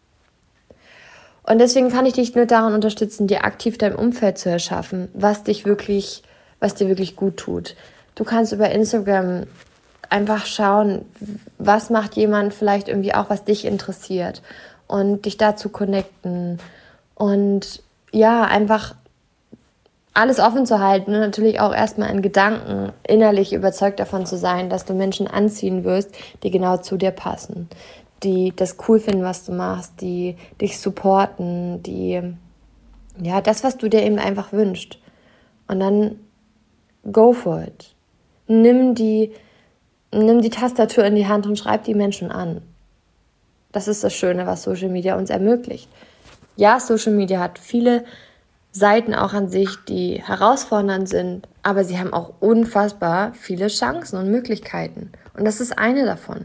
Und deswegen kann ich dich nur daran unterstützen, dir aktiv dein Umfeld zu erschaffen, was dir wirklich gut tut. Du kannst über Instagram einfach schauen, was macht jemand vielleicht irgendwie auch, was dich interessiert und dich dazu connecten und ja, einfach alles offen zu halten und natürlich auch erstmal in Gedanken innerlich überzeugt davon zu sein, dass du Menschen anziehen wirst, die genau zu dir passen, die das cool finden, was du machst, die dich supporten, die ja, das, was du dir eben einfach wünschst. Und dann go for it. Nimm die Tastatur in die Hand und schreib die Menschen an. Das ist das Schöne, was Social Media uns ermöglicht. Ja, Social Media hat viele Seiten auch an sich, die herausfordernd sind, aber sie haben auch unfassbar viele Chancen und Möglichkeiten. Und das ist eine davon.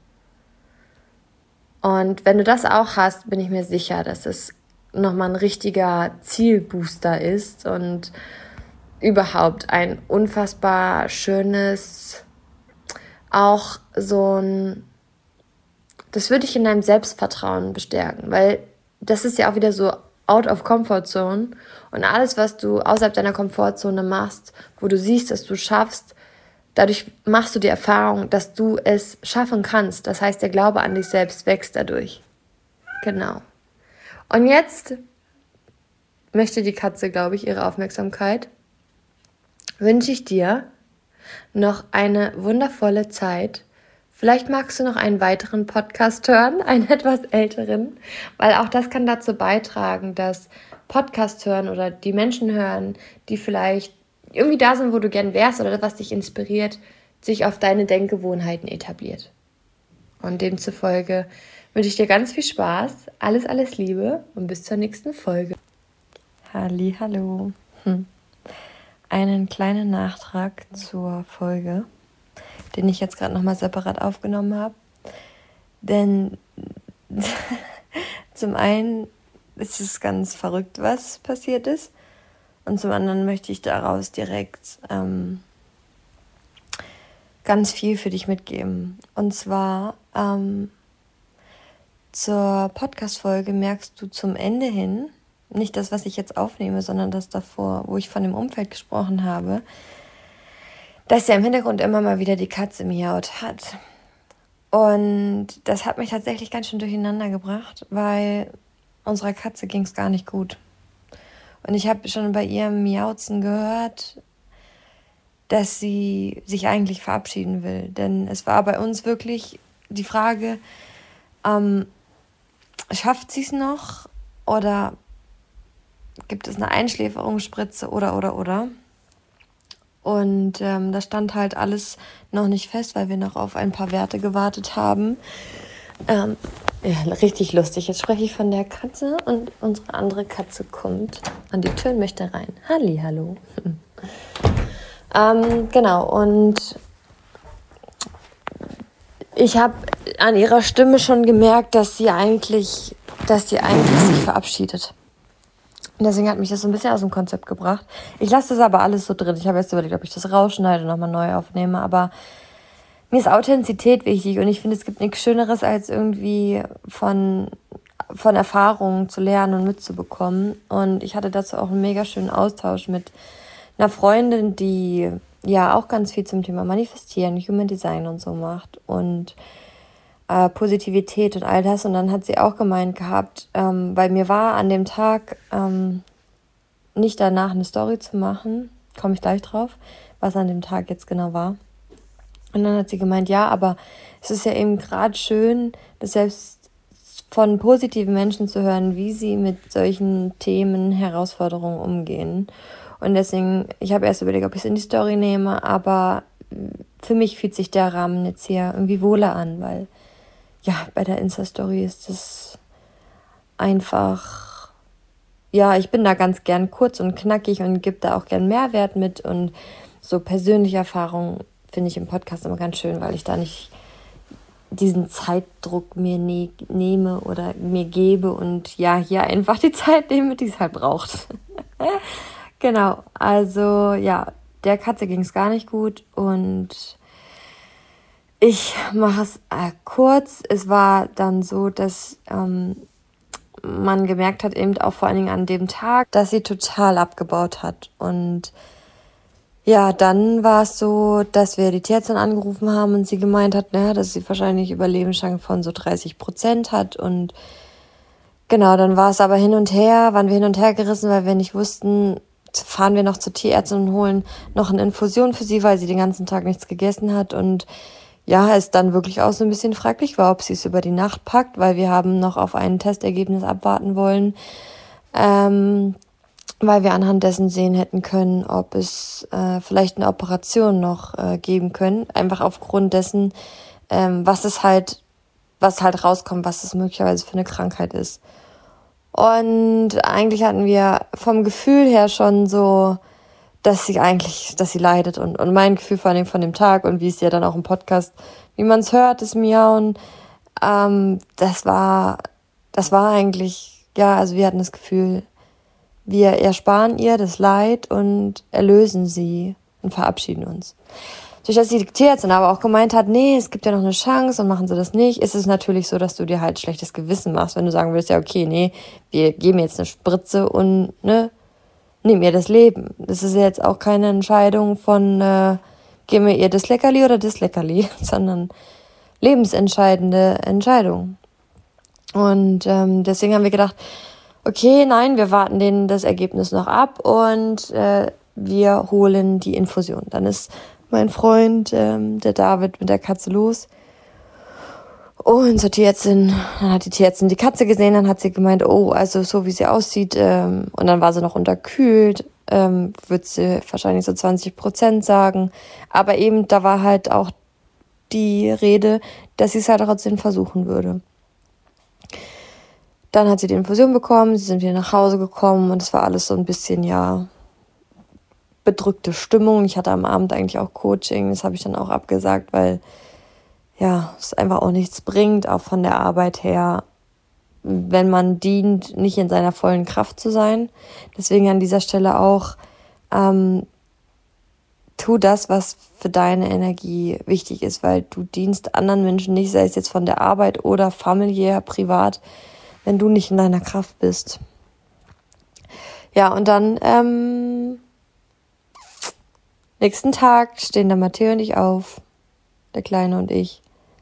Und wenn du das auch hast, bin ich mir sicher, dass es nochmal ein richtiger Zielbooster ist und überhaupt ein unfassbar schönes, auch so ein, das würde dich in deinem Selbstvertrauen bestärken, weil das ist ja auch wieder so out of comfort zone und alles, was du außerhalb deiner Komfortzone machst, wo du siehst, dass du schaffst, dadurch machst du die Erfahrung, dass du es schaffen kannst. Das heißt, der Glaube an dich selbst wächst dadurch. Genau. Und jetzt möchte die Katze, glaube ich, ihre Aufmerksamkeit. Wünsche ich dir noch eine wundervolle Zeit. Vielleicht magst du noch einen weiteren Podcast hören, einen etwas älteren, weil auch das kann dazu beitragen, dass Podcast hören oder die Menschen hören, die vielleicht irgendwie da sind, wo du gern wärst oder was dich inspiriert, sich auf deine Denkgewohnheiten etabliert. Und demzufolge wünsche ich dir ganz viel Spaß, alles Liebe und bis zur nächsten Folge. Hallo. Einen kleinen Nachtrag zur Folge, den ich jetzt gerade nochmal separat aufgenommen habe. Denn zum einen ist es ganz verrückt, was passiert ist. Und zum anderen möchte ich daraus direkt ganz viel für dich mitgeben. Und zwar zur Podcast-Folge merkst du zum Ende hin, nicht das, was ich jetzt aufnehme, sondern das davor, wo ich von dem Umfeld gesprochen habe, dass ja im Hintergrund immer mal wieder die Katze miaut hat. Und das hat mich tatsächlich ganz schön durcheinander gebracht, weil unserer Katze ging es gar nicht gut. Und ich habe schon bei ihrem Miauzen gehört, dass sie sich eigentlich verabschieden will. Denn es war bei uns wirklich die Frage, schafft sie es noch oder gibt es eine Einschläferungsspritze oder. Und das stand halt alles noch nicht fest, weil wir noch auf ein paar Werte gewartet haben. Ja, richtig lustig. Jetzt spreche ich von der Katze und unsere andere Katze kommt an die Tür und möchte rein. Hallo. Genau, und ich habe an ihrer Stimme schon gemerkt, dass sie eigentlich sich verabschiedet. Und deswegen hat mich das so ein bisschen aus dem Konzept gebracht. Ich lasse das aber alles so drin. Ich habe jetzt überlegt, ob ich das rausschneide und nochmal neu aufnehme. Aber mir ist Authentizität wichtig. Und ich finde, es gibt nichts Schöneres, als irgendwie von Erfahrungen zu lernen und mitzubekommen. Und ich hatte dazu auch einen mega schönen Austausch mit einer Freundin, die ja auch ganz viel zum Thema Manifestieren, Human Design und so macht und Positivität und all das. Und dann hat sie auch gemeint gehabt, weil mir war an dem Tag nicht danach eine Story zu machen, komme ich gleich drauf, was an dem Tag jetzt genau war. Und dann hat sie gemeint, ja, aber es ist ja eben gerade schön, dass selbst von positiven Menschen zu hören, wie sie mit solchen Themen, Herausforderungen umgehen. Und deswegen, ich habe erst überlegt, ob ich es in die Story nehme, aber für mich fühlt sich der Rahmen jetzt hier irgendwie wohler an, weil ja, bei der Insta-Story ist es einfach, ja, ich bin da ganz gern kurz und knackig und gebe da auch gern Mehrwert mit und so persönliche Erfahrungen finde ich im Podcast immer ganz schön, weil ich da nicht diesen Zeitdruck mir nehme oder mir gebe und ja, hier einfach die Zeit nehme, die es halt braucht. Genau, also ja, der Katze ging es gar nicht gut und ich mache es kurz. Es war dann so, dass man gemerkt hat, eben auch vor allen Dingen an dem Tag, dass sie total abgebaut hat. Und ja, dann war es so, dass wir die Tierärztin angerufen haben und sie gemeint hat, naja, dass sie wahrscheinlich Überlebenschancen von so 30% hat. Und genau, dann war es aber waren wir hin und her gerissen, weil wir nicht wussten, fahren wir noch zur Tierärztin und holen noch eine Infusion für sie, weil sie den ganzen Tag nichts gegessen hat. Und ja, es dann wirklich auch so ein bisschen fraglich war, ob sie es über die Nacht packt, weil wir haben noch auf ein Testergebnis abwarten wollen, weil wir anhand dessen sehen hätten können, ob es vielleicht eine Operation noch geben können. Einfach aufgrund dessen, was halt rauskommt, was es möglicherweise für eine Krankheit ist. Und eigentlich hatten wir vom Gefühl her schon so, dass sie leidet und mein Gefühl vor allem von dem Tag und wie es ja dann auch im Podcast, wie man es hört, das Miauen, das war eigentlich, ja, also wir hatten das Gefühl, wir ersparen ihr das Leid und erlösen sie und verabschieden uns. Durch das die Tierärztin aber auch gemeint hat, nee, es gibt ja noch eine Chance und machen sie das nicht, ist es natürlich so, dass du dir halt schlechtes Gewissen machst, wenn du sagen würdest, ja okay, nee, wir geben jetzt eine Spritze und, nehmen ihr das Leben. Das ist jetzt auch keine Entscheidung von, geben wir ihr das Leckerli oder das Leckerli, sondern lebensentscheidende Entscheidung. Und deswegen haben wir gedacht, okay, nein, wir warten das Ergebnis noch ab und wir holen die Infusion. Dann ist mein Freund, der David, mit der Katze los. Und zur Tierärztin, dann hat die Tierärztin die Katze gesehen, dann hat sie gemeint, oh, also so wie sie aussieht, und dann war sie noch unterkühlt, würde sie wahrscheinlich so 20% sagen. Aber eben, da war halt auch die Rede, dass sie es halt trotzdem versuchen würde. Dann hat sie die Infusion bekommen, sie sind wieder nach Hause gekommen und es war alles so ein bisschen, ja, bedrückte Stimmung. Ich hatte am Abend eigentlich auch Coaching, das habe ich dann auch abgesagt, weil ja, es einfach auch nichts bringt, auch von der Arbeit her, wenn man dient, nicht in seiner vollen Kraft zu sein. Deswegen an dieser Stelle auch, tu das, was für deine Energie wichtig ist, weil du dienst anderen Menschen nicht, sei es jetzt von der Arbeit oder familiär, privat, wenn du nicht in deiner Kraft bist. Ja, und dann nächsten Tag stehen der Matteo und ich auf, der Kleine und ich.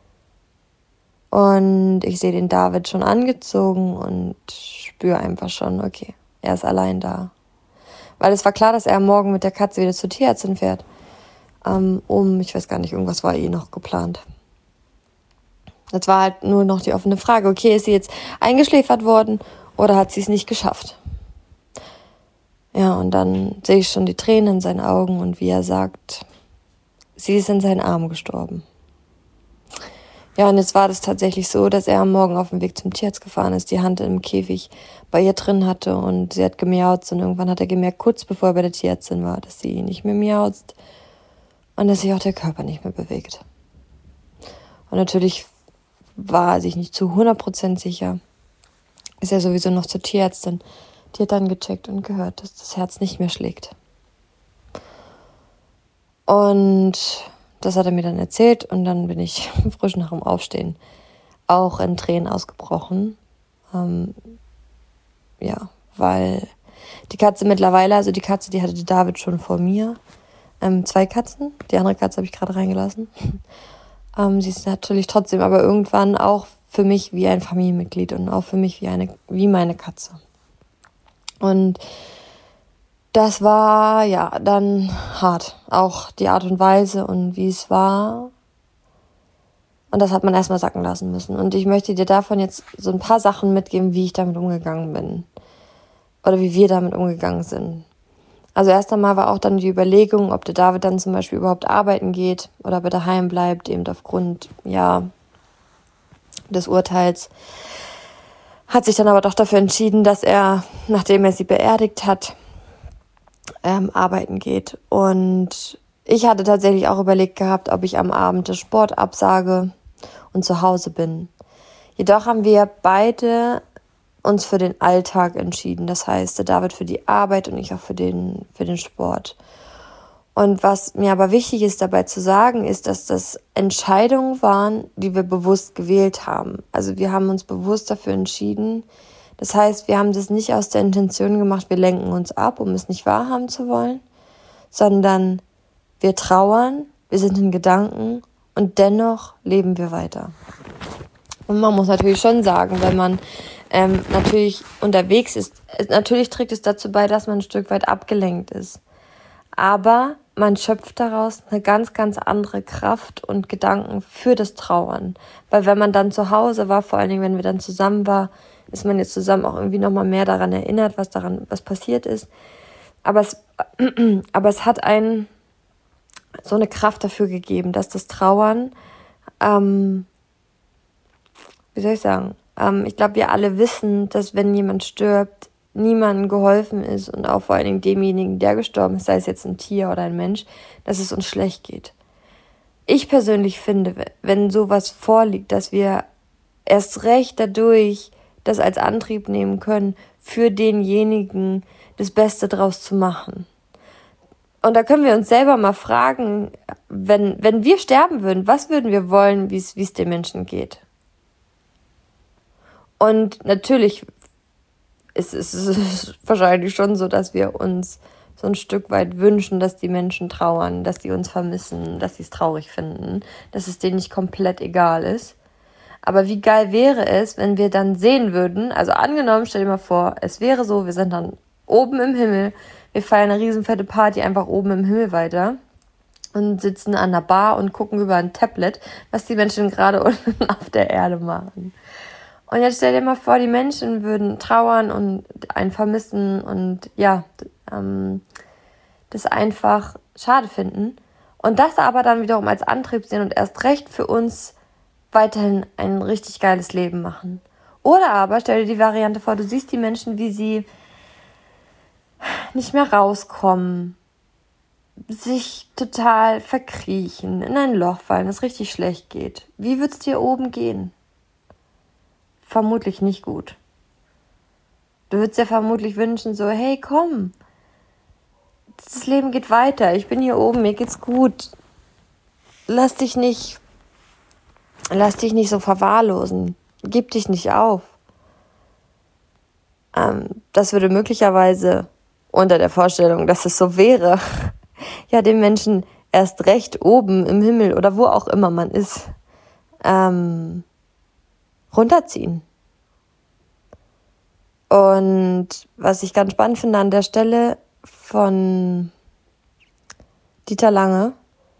Und ich sehe den David schon angezogen und spüre einfach schon, okay, er ist allein da. Weil es war klar, dass er morgen mit der Katze wieder zur Tierärztin fährt. Ich weiß gar nicht, irgendwas war noch geplant. Jetzt war halt nur noch die offene Frage, okay, ist sie jetzt eingeschläfert worden oder hat sie es nicht geschafft? Ja, und dann sehe ich schon die Tränen in seinen Augen und wie er sagt, sie ist in seinen Armen gestorben. Ja, und jetzt war das tatsächlich so, dass er am Morgen auf dem Weg zum Tierarzt gefahren ist, die Hand im Käfig bei ihr drin hatte und sie hat gemiaut und irgendwann hat er gemerkt, kurz bevor er bei der Tierärztin war, dass sie nicht mehr miaut und dass sich auch der Körper nicht mehr bewegt. Und natürlich war er sich nicht zu 100% sicher. Ist er sowieso noch zur Tierärztin. Die hat dann gecheckt und gehört, dass das Herz nicht mehr schlägt. Und das hat er mir dann erzählt und dann bin ich frisch nach dem Aufstehen auch in Tränen ausgebrochen. Weil die Katze mittlerweile, also die Katze, die hatte David schon vor mir, 2 Katzen. Die andere Katze habe ich gerade reingelassen. Sie ist natürlich trotzdem aber irgendwann auch für mich wie ein Familienmitglied und auch für mich wie meine Katze. Und das war ja dann hart. Auch die Art und Weise und wie es war. Und das hat man erstmal sacken lassen müssen. Und ich möchte dir davon jetzt so ein paar Sachen mitgeben, wie ich damit umgegangen bin. Oder wie wir damit umgegangen sind. Also erst einmal war auch dann die Überlegung, ob der David dann zum Beispiel überhaupt arbeiten geht oder ob er daheim bleibt, eben aufgrund, des Urteils. Hat sich dann aber doch dafür entschieden, dass er, nachdem er sie beerdigt hat, arbeiten geht. Und ich hatte tatsächlich auch überlegt gehabt, ob ich am Abend den Sport absage und zu Hause bin. Jedoch haben wir beide uns für den Alltag entschieden. Das heißt, der David für die Arbeit und ich auch für den Sport. Und was mir aber wichtig ist dabei zu sagen, ist, dass das Entscheidungen waren, die wir bewusst gewählt haben. Also wir haben uns bewusst dafür entschieden. Das heißt, wir haben das nicht aus der Intention gemacht, wir lenken uns ab, um es nicht wahrhaben zu wollen, sondern wir trauern, wir sind in Gedanken und dennoch leben wir weiter. Und man muss natürlich schon sagen, wenn man natürlich unterwegs ist, natürlich trägt es dazu bei, dass man ein Stück weit abgelenkt ist. Aber man schöpft daraus eine ganz, ganz andere Kraft und Gedanken für das Trauern. Weil wenn man dann zu Hause war, vor allen Dingen, wenn wir dann zusammen waren, ist man jetzt zusammen auch irgendwie nochmal mehr daran erinnert, was passiert ist. Aber es hat einen so eine Kraft dafür gegeben, dass das Trauern, ich glaube, wir alle wissen, dass wenn jemand stirbt, niemandem geholfen ist und auch vor allen Dingen demjenigen, der gestorben ist, sei es jetzt ein Tier oder ein Mensch, dass es uns schlecht geht. Ich persönlich finde, wenn sowas vorliegt, dass wir erst recht dadurch das als Antrieb nehmen können, für denjenigen das Beste draus zu machen. Und da können wir uns selber mal fragen, wenn wir sterben würden, was würden wir wollen, wie es den Menschen geht? Und natürlich ist es wahrscheinlich schon so, dass wir uns so ein Stück weit wünschen, dass die Menschen trauern, dass sie uns vermissen, dass sie es traurig finden, dass es denen nicht komplett egal ist. Aber wie geil wäre es, wenn wir dann sehen würden, also angenommen, stell dir mal vor, es wäre so, wir sind dann oben im Himmel, wir feiern eine riesenfette Party einfach oben im Himmel weiter und sitzen an der Bar und gucken über ein Tablet, was die Menschen gerade unten auf der Erde machen. Und jetzt stell dir mal vor, die Menschen würden trauern und einen vermissen und das einfach schade finden. Und das aber dann wiederum als Antrieb sehen und erst recht für uns weiterhin ein richtig geiles Leben machen. Oder aber stell dir die Variante vor, du siehst die Menschen, wie sie nicht mehr rauskommen, sich total verkriechen, in ein Loch fallen, es richtig schlecht geht. Wie wird's dir oben gehen? Vermutlich nicht gut. Du würdest dir vermutlich wünschen, so, hey, komm, das Leben geht weiter, ich bin hier oben, mir geht's gut. Lass dich nicht so verwahrlosen, gib dich nicht auf. Das würde möglicherweise unter der Vorstellung, dass es so wäre, ja, den Menschen erst recht oben im Himmel oder wo auch immer man ist, runterziehen. Und was ich ganz spannend finde an der Stelle von Dieter Lange,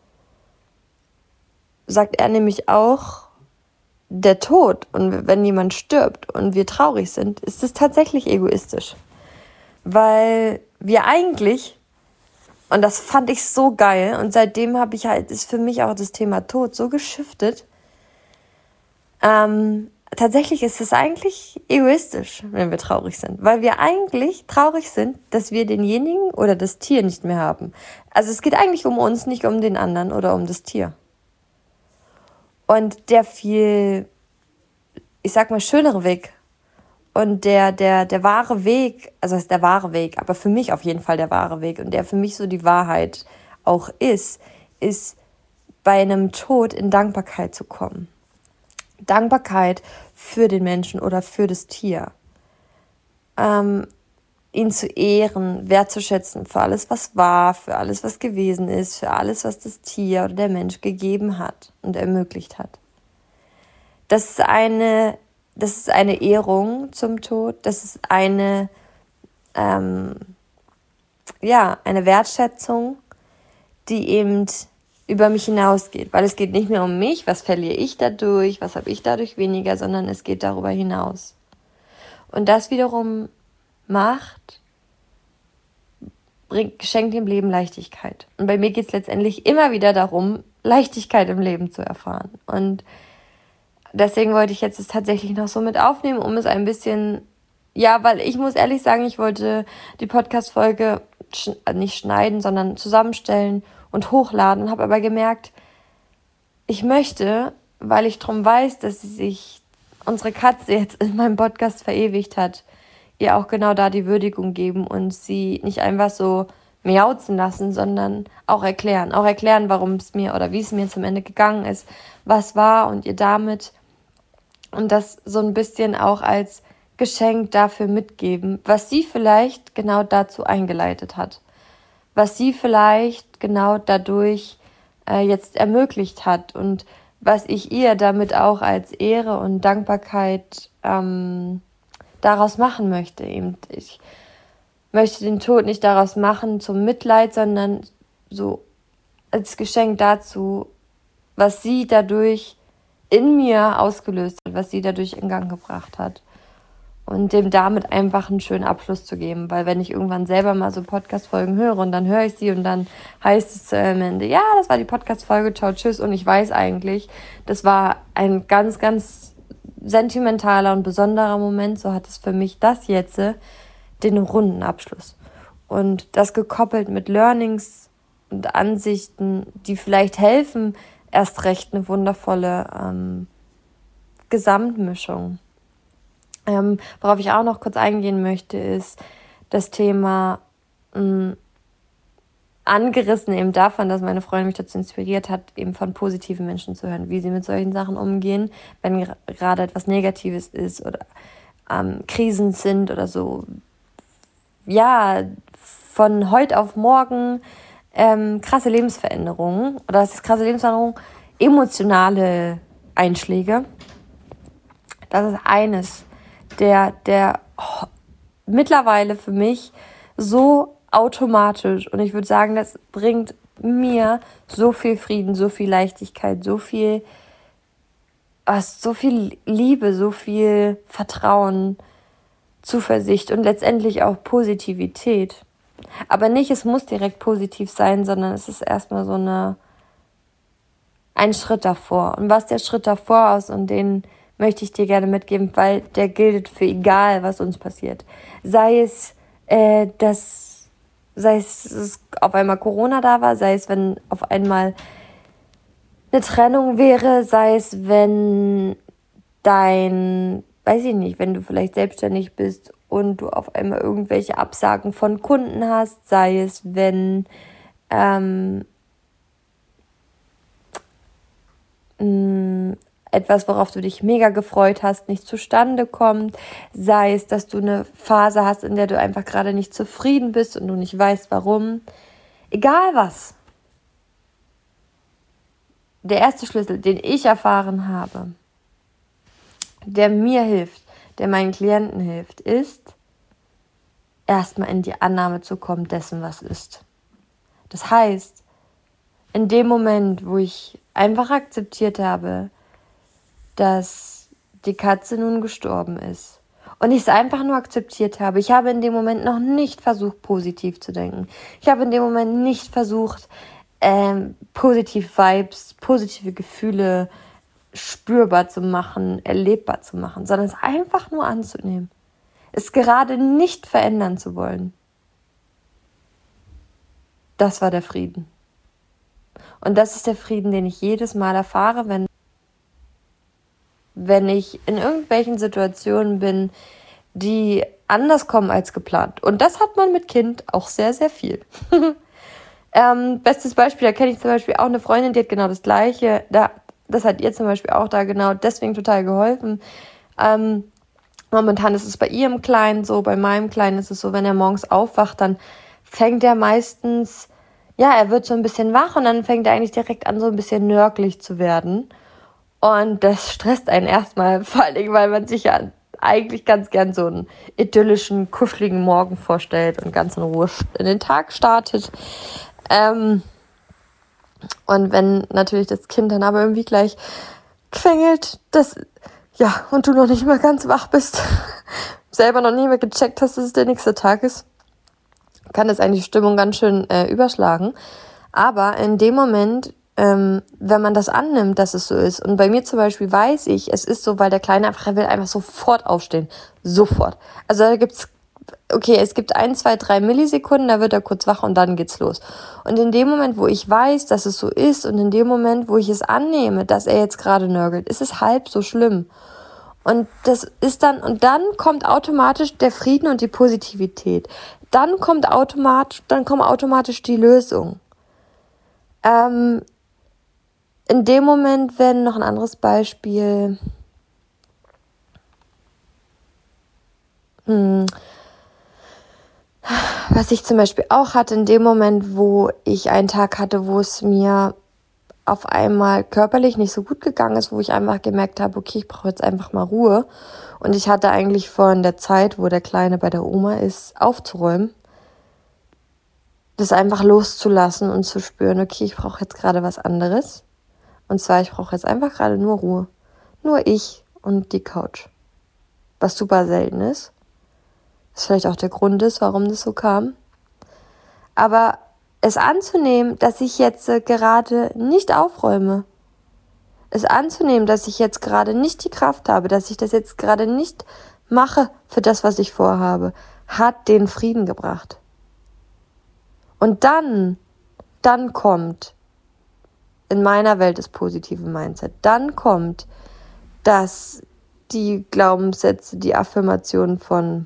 sagt er nämlich auch, der Tod und wenn jemand stirbt und wir traurig sind, ist es tatsächlich egoistisch. Weil wir eigentlich, und das fand ich so geil, und seitdem ist für mich auch das Thema Tod so geschiftet, tatsächlich ist es eigentlich egoistisch, wenn wir traurig sind. Weil wir eigentlich traurig sind, dass wir denjenigen oder das Tier nicht mehr haben. Also es geht eigentlich um uns, nicht um den anderen oder um das Tier. Und der viel, ich sag mal, schönere Weg und der wahre Weg, also das ist der wahre Weg, aber für mich auf jeden Fall der wahre Weg und der für mich so die Wahrheit auch ist bei einem Tod in Dankbarkeit zu kommen. Dankbarkeit für den Menschen oder für das Tier. ihn zu ehren, wertzuschätzen für alles, was war, für alles, was gewesen ist, für alles, was das Tier oder der Mensch gegeben hat und ermöglicht hat. Das ist eine Ehrung zum Tod, das ist eine Wertschätzung, die eben über mich hinausgeht, weil es geht nicht mehr um mich, was verliere ich dadurch, was habe ich dadurch weniger, sondern es geht darüber hinaus. Und das wiederum schenkt dem Leben Leichtigkeit. Und bei mir geht es letztendlich immer wieder darum, Leichtigkeit im Leben zu erfahren. Und deswegen wollte ich jetzt es tatsächlich noch so mit aufnehmen, um es ein bisschen, weil ich muss ehrlich sagen, ich wollte die Podcast-Folge nicht schneiden, sondern zusammenstellen und hochladen, habe aber gemerkt, ich möchte, weil ich drum weiß, dass sich unsere Katze jetzt in meinem Podcast verewigt hat, ihr auch genau da die Würdigung geben und sie nicht einfach so miauzen lassen, sondern auch erklären, warum es mir oder wie es mir zum Ende gegangen ist, was war und ihr damit und das so ein bisschen auch als Geschenk dafür mitgeben, was sie vielleicht genau dazu eingeleitet hat, was sie vielleicht genau dadurch jetzt ermöglicht hat und was ich ihr damit auch als Ehre und Dankbarkeit daraus machen möchte. Eben, ich möchte den Tod nicht daraus machen zum Mitleid, sondern so als Geschenk dazu, was sie dadurch in mir ausgelöst hat, was sie dadurch in Gang gebracht hat. Und dem damit einfach einen schönen Abschluss zu geben. Weil wenn ich irgendwann selber mal so Podcast-Folgen höre und dann höre ich sie und dann heißt es am Ende, ja, das war die Podcast-Folge, ciao, tschüss. Und ich weiß eigentlich, das war ein ganz, ganz sentimentaler und besonderer Moment. So hat es für mich das jetzt den runden Abschluss. Und das gekoppelt mit Learnings und Ansichten, die vielleicht helfen, erst recht eine wundervolle Gesamtmischung. Worauf ich auch noch kurz eingehen möchte, ist das Thema angerissen eben davon, dass meine Freundin mich dazu inspiriert hat, eben von positiven Menschen zu hören, wie sie mit solchen Sachen umgehen, wenn gerade etwas Negatives ist oder Krisen sind oder so. Ja, von heute auf morgen krasse Lebensveränderungen oder was ist krasse Lebensveränderungen? Emotionale Einschläge. Das ist eines der mittlerweile für mich so automatisch und ich würde sagen, das bringt mir so viel Frieden, so viel Leichtigkeit, so viel Liebe, so viel Vertrauen, Zuversicht und letztendlich auch Positivität. Aber nicht, es muss direkt positiv sein, sondern es ist erstmal so ein Schritt davor. Und was der Schritt davor ist und den möchte ich dir gerne mitgeben, weil der gilt für egal, was uns passiert. Sei es, dass auf einmal Corona da war, sei es, wenn auf einmal eine Trennung wäre, sei es, wenn wenn du vielleicht selbstständig bist und du auf einmal irgendwelche Absagen von Kunden hast, sei es, wenn etwas, worauf du dich mega gefreut hast, nicht zustande kommt, sei es, dass du eine Phase hast, in der du einfach gerade nicht zufrieden bist und du nicht weißt, warum. Egal was. Der erste Schlüssel, den ich erfahren habe, der mir hilft, der meinen Klienten hilft, ist, erstmal in die Annahme zu kommen dessen, was ist. Das heißt, in dem Moment, wo ich einfach akzeptiert habe, dass die Katze nun gestorben ist und ich es einfach nur akzeptiert habe. Ich habe in dem Moment noch nicht versucht, positiv zu denken. Ich habe in dem Moment nicht versucht, positive Vibes, positive Gefühle spürbar zu machen, erlebbar zu machen, sondern es einfach nur anzunehmen. Es gerade nicht verändern zu wollen. Das war der Frieden. Und das ist der Frieden, den ich jedes Mal erfahre, wenn ich in irgendwelchen Situationen bin, die anders kommen als geplant. Und das hat man mit Kind auch sehr, sehr viel. Bestes Beispiel, da kenne ich zum Beispiel auch eine Freundin, die hat genau das Gleiche. Das hat ihr zum Beispiel auch da genau deswegen total geholfen. Momentan ist es bei ihrem Kleinen so, bei meinem Kleinen ist es so, wenn er morgens aufwacht, dann fängt er meistens, ja, er wird so ein bisschen wach und dann fängt er eigentlich direkt an, so ein bisschen nörgelig zu werden. Und das stresst einen erstmal, vor allen Dingen, weil man sich ja eigentlich ganz gern so einen idyllischen, kuscheligen Morgen vorstellt und ganz in Ruhe in den Tag startet. Und wenn natürlich das Kind dann aber irgendwie gleich quengelt, und du noch nicht mal ganz wach bist, selber noch nie mehr gecheckt hast, dass es der nächste Tag ist, kann das eigentlich die Stimmung ganz schön überschlagen. Aber in dem Moment, wenn man das annimmt, dass es so ist, und bei mir zum Beispiel weiß ich, es ist so, weil der Kleine er will einfach sofort aufstehen. Sofort. Also es gibt 1, 2, 3 Millisekunden, da wird er kurz wach und dann geht's los. Und in dem Moment, wo ich weiß, dass es so ist, und in dem Moment, wo ich es annehme, dass er jetzt gerade nörgelt, ist es halb so schlimm. Und dann kommt automatisch der Frieden und die Positivität. Dann kommt automatisch die Lösung. In dem Moment, wenn noch ein anderes Beispiel, was ich zum Beispiel auch hatte, in dem Moment, wo ich einen Tag hatte, wo es mir auf einmal körperlich nicht so gut gegangen ist, wo ich einfach gemerkt habe, okay, ich brauche jetzt einfach mal Ruhe. Und ich hatte eigentlich von der Zeit, wo der Kleine bei der Oma ist, aufzuräumen, das einfach loszulassen und zu spüren, okay, ich brauche jetzt gerade was anderes. Und zwar, ich brauche jetzt einfach gerade nur Ruhe. Nur ich und die Couch. Was super selten ist. Was vielleicht auch der Grund ist, warum das so kam. Aber es anzunehmen, dass ich jetzt gerade nicht aufräume. Es anzunehmen, dass ich jetzt gerade nicht die Kraft habe, dass ich das jetzt gerade nicht mache für das, was ich vorhabe, hat den Frieden gebracht. Und dann kommt in meiner Welt das positive Mindset. Dann kommt die Glaubenssätze, die Affirmationen von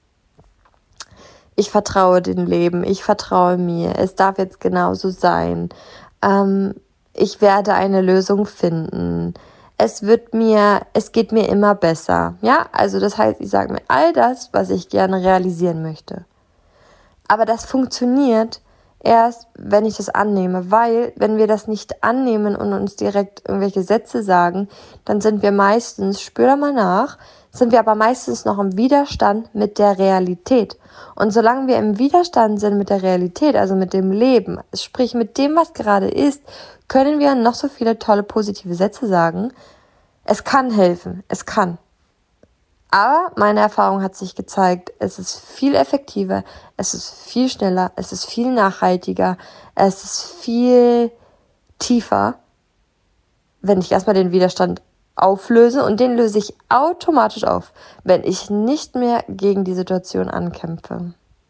ich vertraue dem Leben, ich vertraue mir, es darf jetzt genauso sein, ich werde eine Lösung finden, es geht mir immer besser. Ja, also das heißt, ich sage mir all das, was ich gerne realisieren möchte. Aber das funktioniert erst, wenn ich das annehme, weil wenn wir das nicht annehmen und uns direkt irgendwelche Sätze sagen, dann sind wir meistens, spür da mal nach, sind wir aber meistens noch im Widerstand mit der Realität. Und solange wir im Widerstand sind mit der Realität, also mit dem Leben, sprich mit dem, was gerade ist, können wir noch so viele tolle positive Sätze sagen. Es kann helfen, es kann. Aber meine Erfahrung hat sich gezeigt, es ist viel effektiver, es ist viel schneller, es ist viel nachhaltiger, es ist viel tiefer, wenn ich erstmal den Widerstand auflöse, und den löse ich automatisch auf, wenn ich nicht mehr gegen die Situation ankämpfe.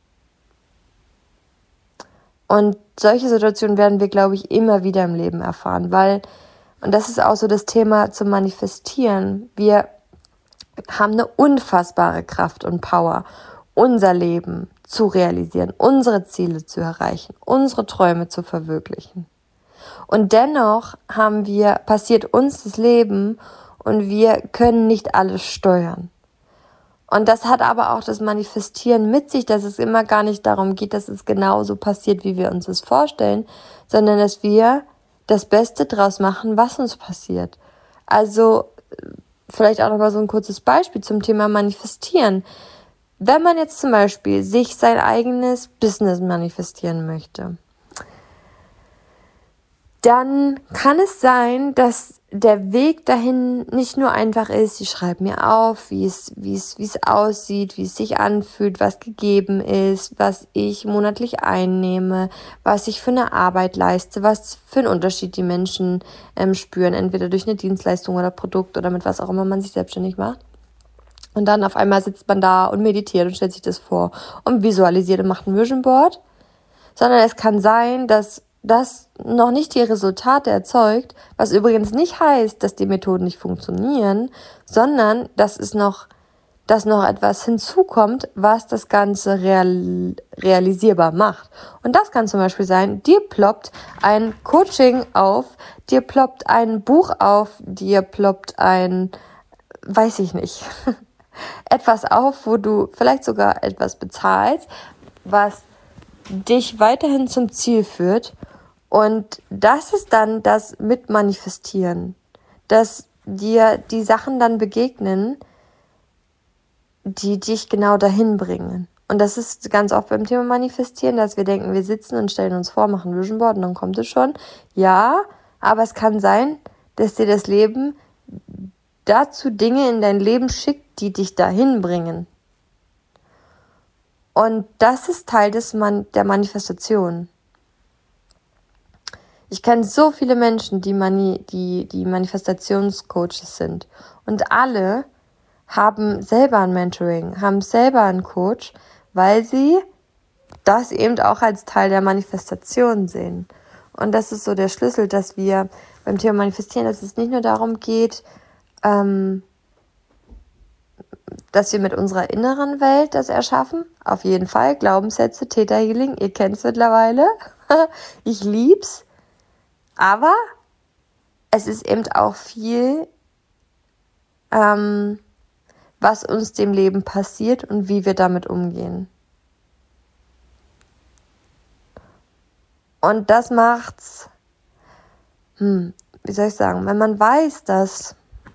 Und solche Situationen werden wir, glaube ich, immer wieder im Leben erfahren, und das ist auch so das Thema zum Manifestieren, wir haben eine unfassbare Kraft und Power, unser Leben zu realisieren, unsere Ziele zu erreichen, unsere Träume zu verwirklichen. Und dennoch passiert uns das Leben und wir können nicht alles steuern. Und das hat aber auch das Manifestieren mit sich, dass es immer gar nicht darum geht, dass es genauso passiert, wie wir uns das vorstellen, sondern dass wir das Beste draus machen, was uns passiert. Also vielleicht auch nochmal so ein kurzes Beispiel zum Thema Manifestieren. Wenn man jetzt zum Beispiel sich sein eigenes Business manifestieren möchte, dann kann es sein, dass der Weg dahin nicht nur einfach ist, ich schreibe mir auf, wie es aussieht, wie es sich anfühlt, was gegeben ist, was ich monatlich einnehme, was ich für eine Arbeit leiste, was für einen Unterschied die Menschen spüren, entweder durch eine Dienstleistung oder Produkt oder mit was auch immer man sich selbstständig macht. Und dann auf einmal sitzt man da und meditiert und stellt sich das vor und visualisiert und macht ein Vision Board. Sondern es kann sein, dass das noch nicht die Resultate erzeugt, was übrigens nicht heißt, dass die Methoden nicht funktionieren, sondern dass noch etwas hinzukommt, was das Ganze realisierbar macht. Und das kann zum Beispiel sein, dir ploppt ein Coaching auf, dir ploppt ein Buch auf, dir ploppt weiß ich nicht, etwas auf, wo du vielleicht sogar etwas bezahlst, was dich weiterhin zum Ziel führt. Und das ist dann das Mitmanifestieren, dass dir die Sachen dann begegnen, die dich genau dahin bringen. Und das ist ganz oft beim Thema Manifestieren, dass wir denken, wir sitzen und stellen uns vor, machen Vision Board und dann kommt es schon. Ja, aber es kann sein, dass dir das Leben dazu Dinge in dein Leben schickt, die dich dahin bringen. Und das ist Teil der Manifestation. Ich kenne so viele Menschen, die Manifestationscoaches sind. Und alle haben selber ein Mentoring, haben selber einen Coach, weil sie das eben auch als Teil der Manifestation sehen. Und das ist so der Schlüssel, dass wir beim Thema Manifestieren, dass es nicht nur darum geht, dass wir mit unserer inneren Welt das erschaffen. Auf jeden Fall, Glaubenssätze, Theta-Healing, ihr kennt es mittlerweile. Ich lieb's. Aber es ist eben auch viel, was uns dem Leben passiert und wie wir damit umgehen. Und das macht's, wie soll ich sagen, wenn man weiß, dass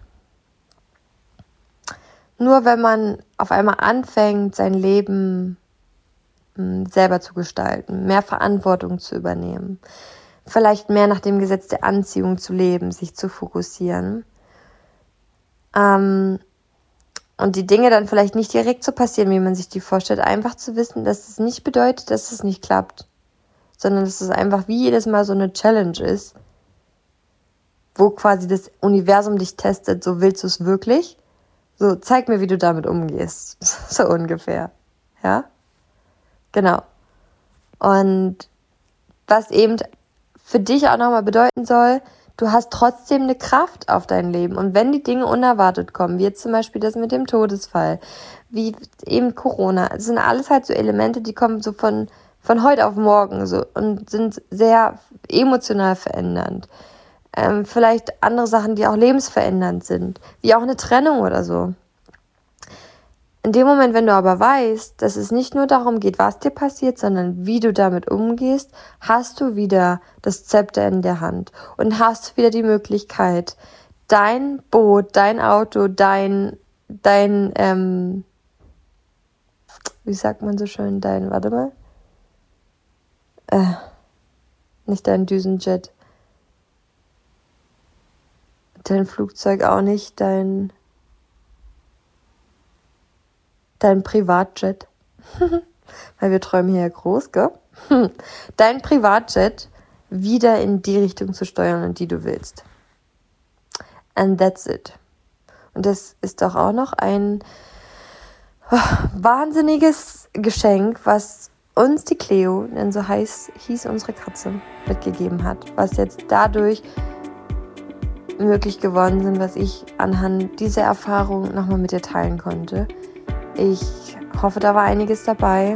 nur wenn man auf einmal anfängt, sein Leben selber zu gestalten, mehr Verantwortung zu übernehmen, vielleicht mehr nach dem Gesetz der Anziehung zu leben, sich zu fokussieren, und die Dinge dann vielleicht nicht direkt so passieren, wie man sich die vorstellt, einfach zu wissen, dass es nicht bedeutet, dass es nicht klappt, sondern dass es einfach wie jedes Mal so eine Challenge ist, wo quasi das Universum dich testet, so willst du es wirklich? So, zeig mir, wie du damit umgehst. So ungefähr. Ja? Genau. Und was eben für dich auch nochmal bedeuten soll, du hast trotzdem eine Kraft auf dein Leben. Und wenn die Dinge unerwartet kommen, wie jetzt zum Beispiel das mit dem Todesfall, wie eben Corona, das sind alles halt so Elemente, die kommen so von heute auf morgen so und sind sehr emotional verändernd. Vielleicht andere Sachen, die auch lebensverändernd sind, wie auch eine Trennung oder so. In dem Moment, wenn du aber weißt, dass es nicht nur darum geht, was dir passiert, sondern wie du damit umgehst, hast du wieder das Zepter in der Hand und hast wieder die Möglichkeit, dein Boot, dein Auto, dein wie sagt man so schön, nicht dein Düsenjet, dein Flugzeug auch nicht, dein Privatjet, weil wir träumen hier ja groß, gell? Dein Privatjet wieder in die Richtung zu steuern, in die du willst. And that's it. Und das ist doch auch noch ein wahnsinniges Geschenk, was uns die Cleo, denn so hieß unsere Katze, mitgegeben hat, was jetzt dadurch möglich geworden sind, was ich anhand dieser Erfahrung nochmal mit dir teilen konnte. Ich hoffe, da war einiges dabei.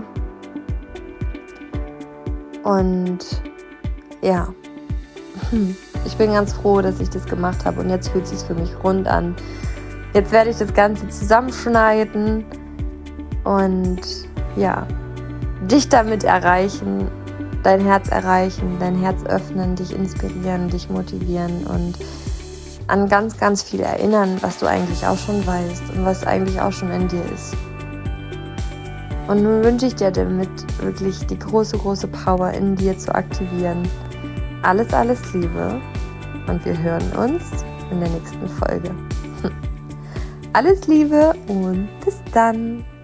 Und ja, ich bin ganz froh, dass ich das gemacht habe und jetzt fühlt es sich für mich rund an. Jetzt werde ich das Ganze zusammenschneiden und ja, dich damit erreichen, dein Herz öffnen, dich inspirieren, dich motivieren und an ganz, ganz viel erinnern, was du eigentlich auch schon weißt und was eigentlich auch schon in dir ist. Und nun wünsche ich dir damit wirklich die große, große Power in dir zu aktivieren. Alles, alles Liebe und wir hören uns in der nächsten Folge. Alles Liebe und bis dann!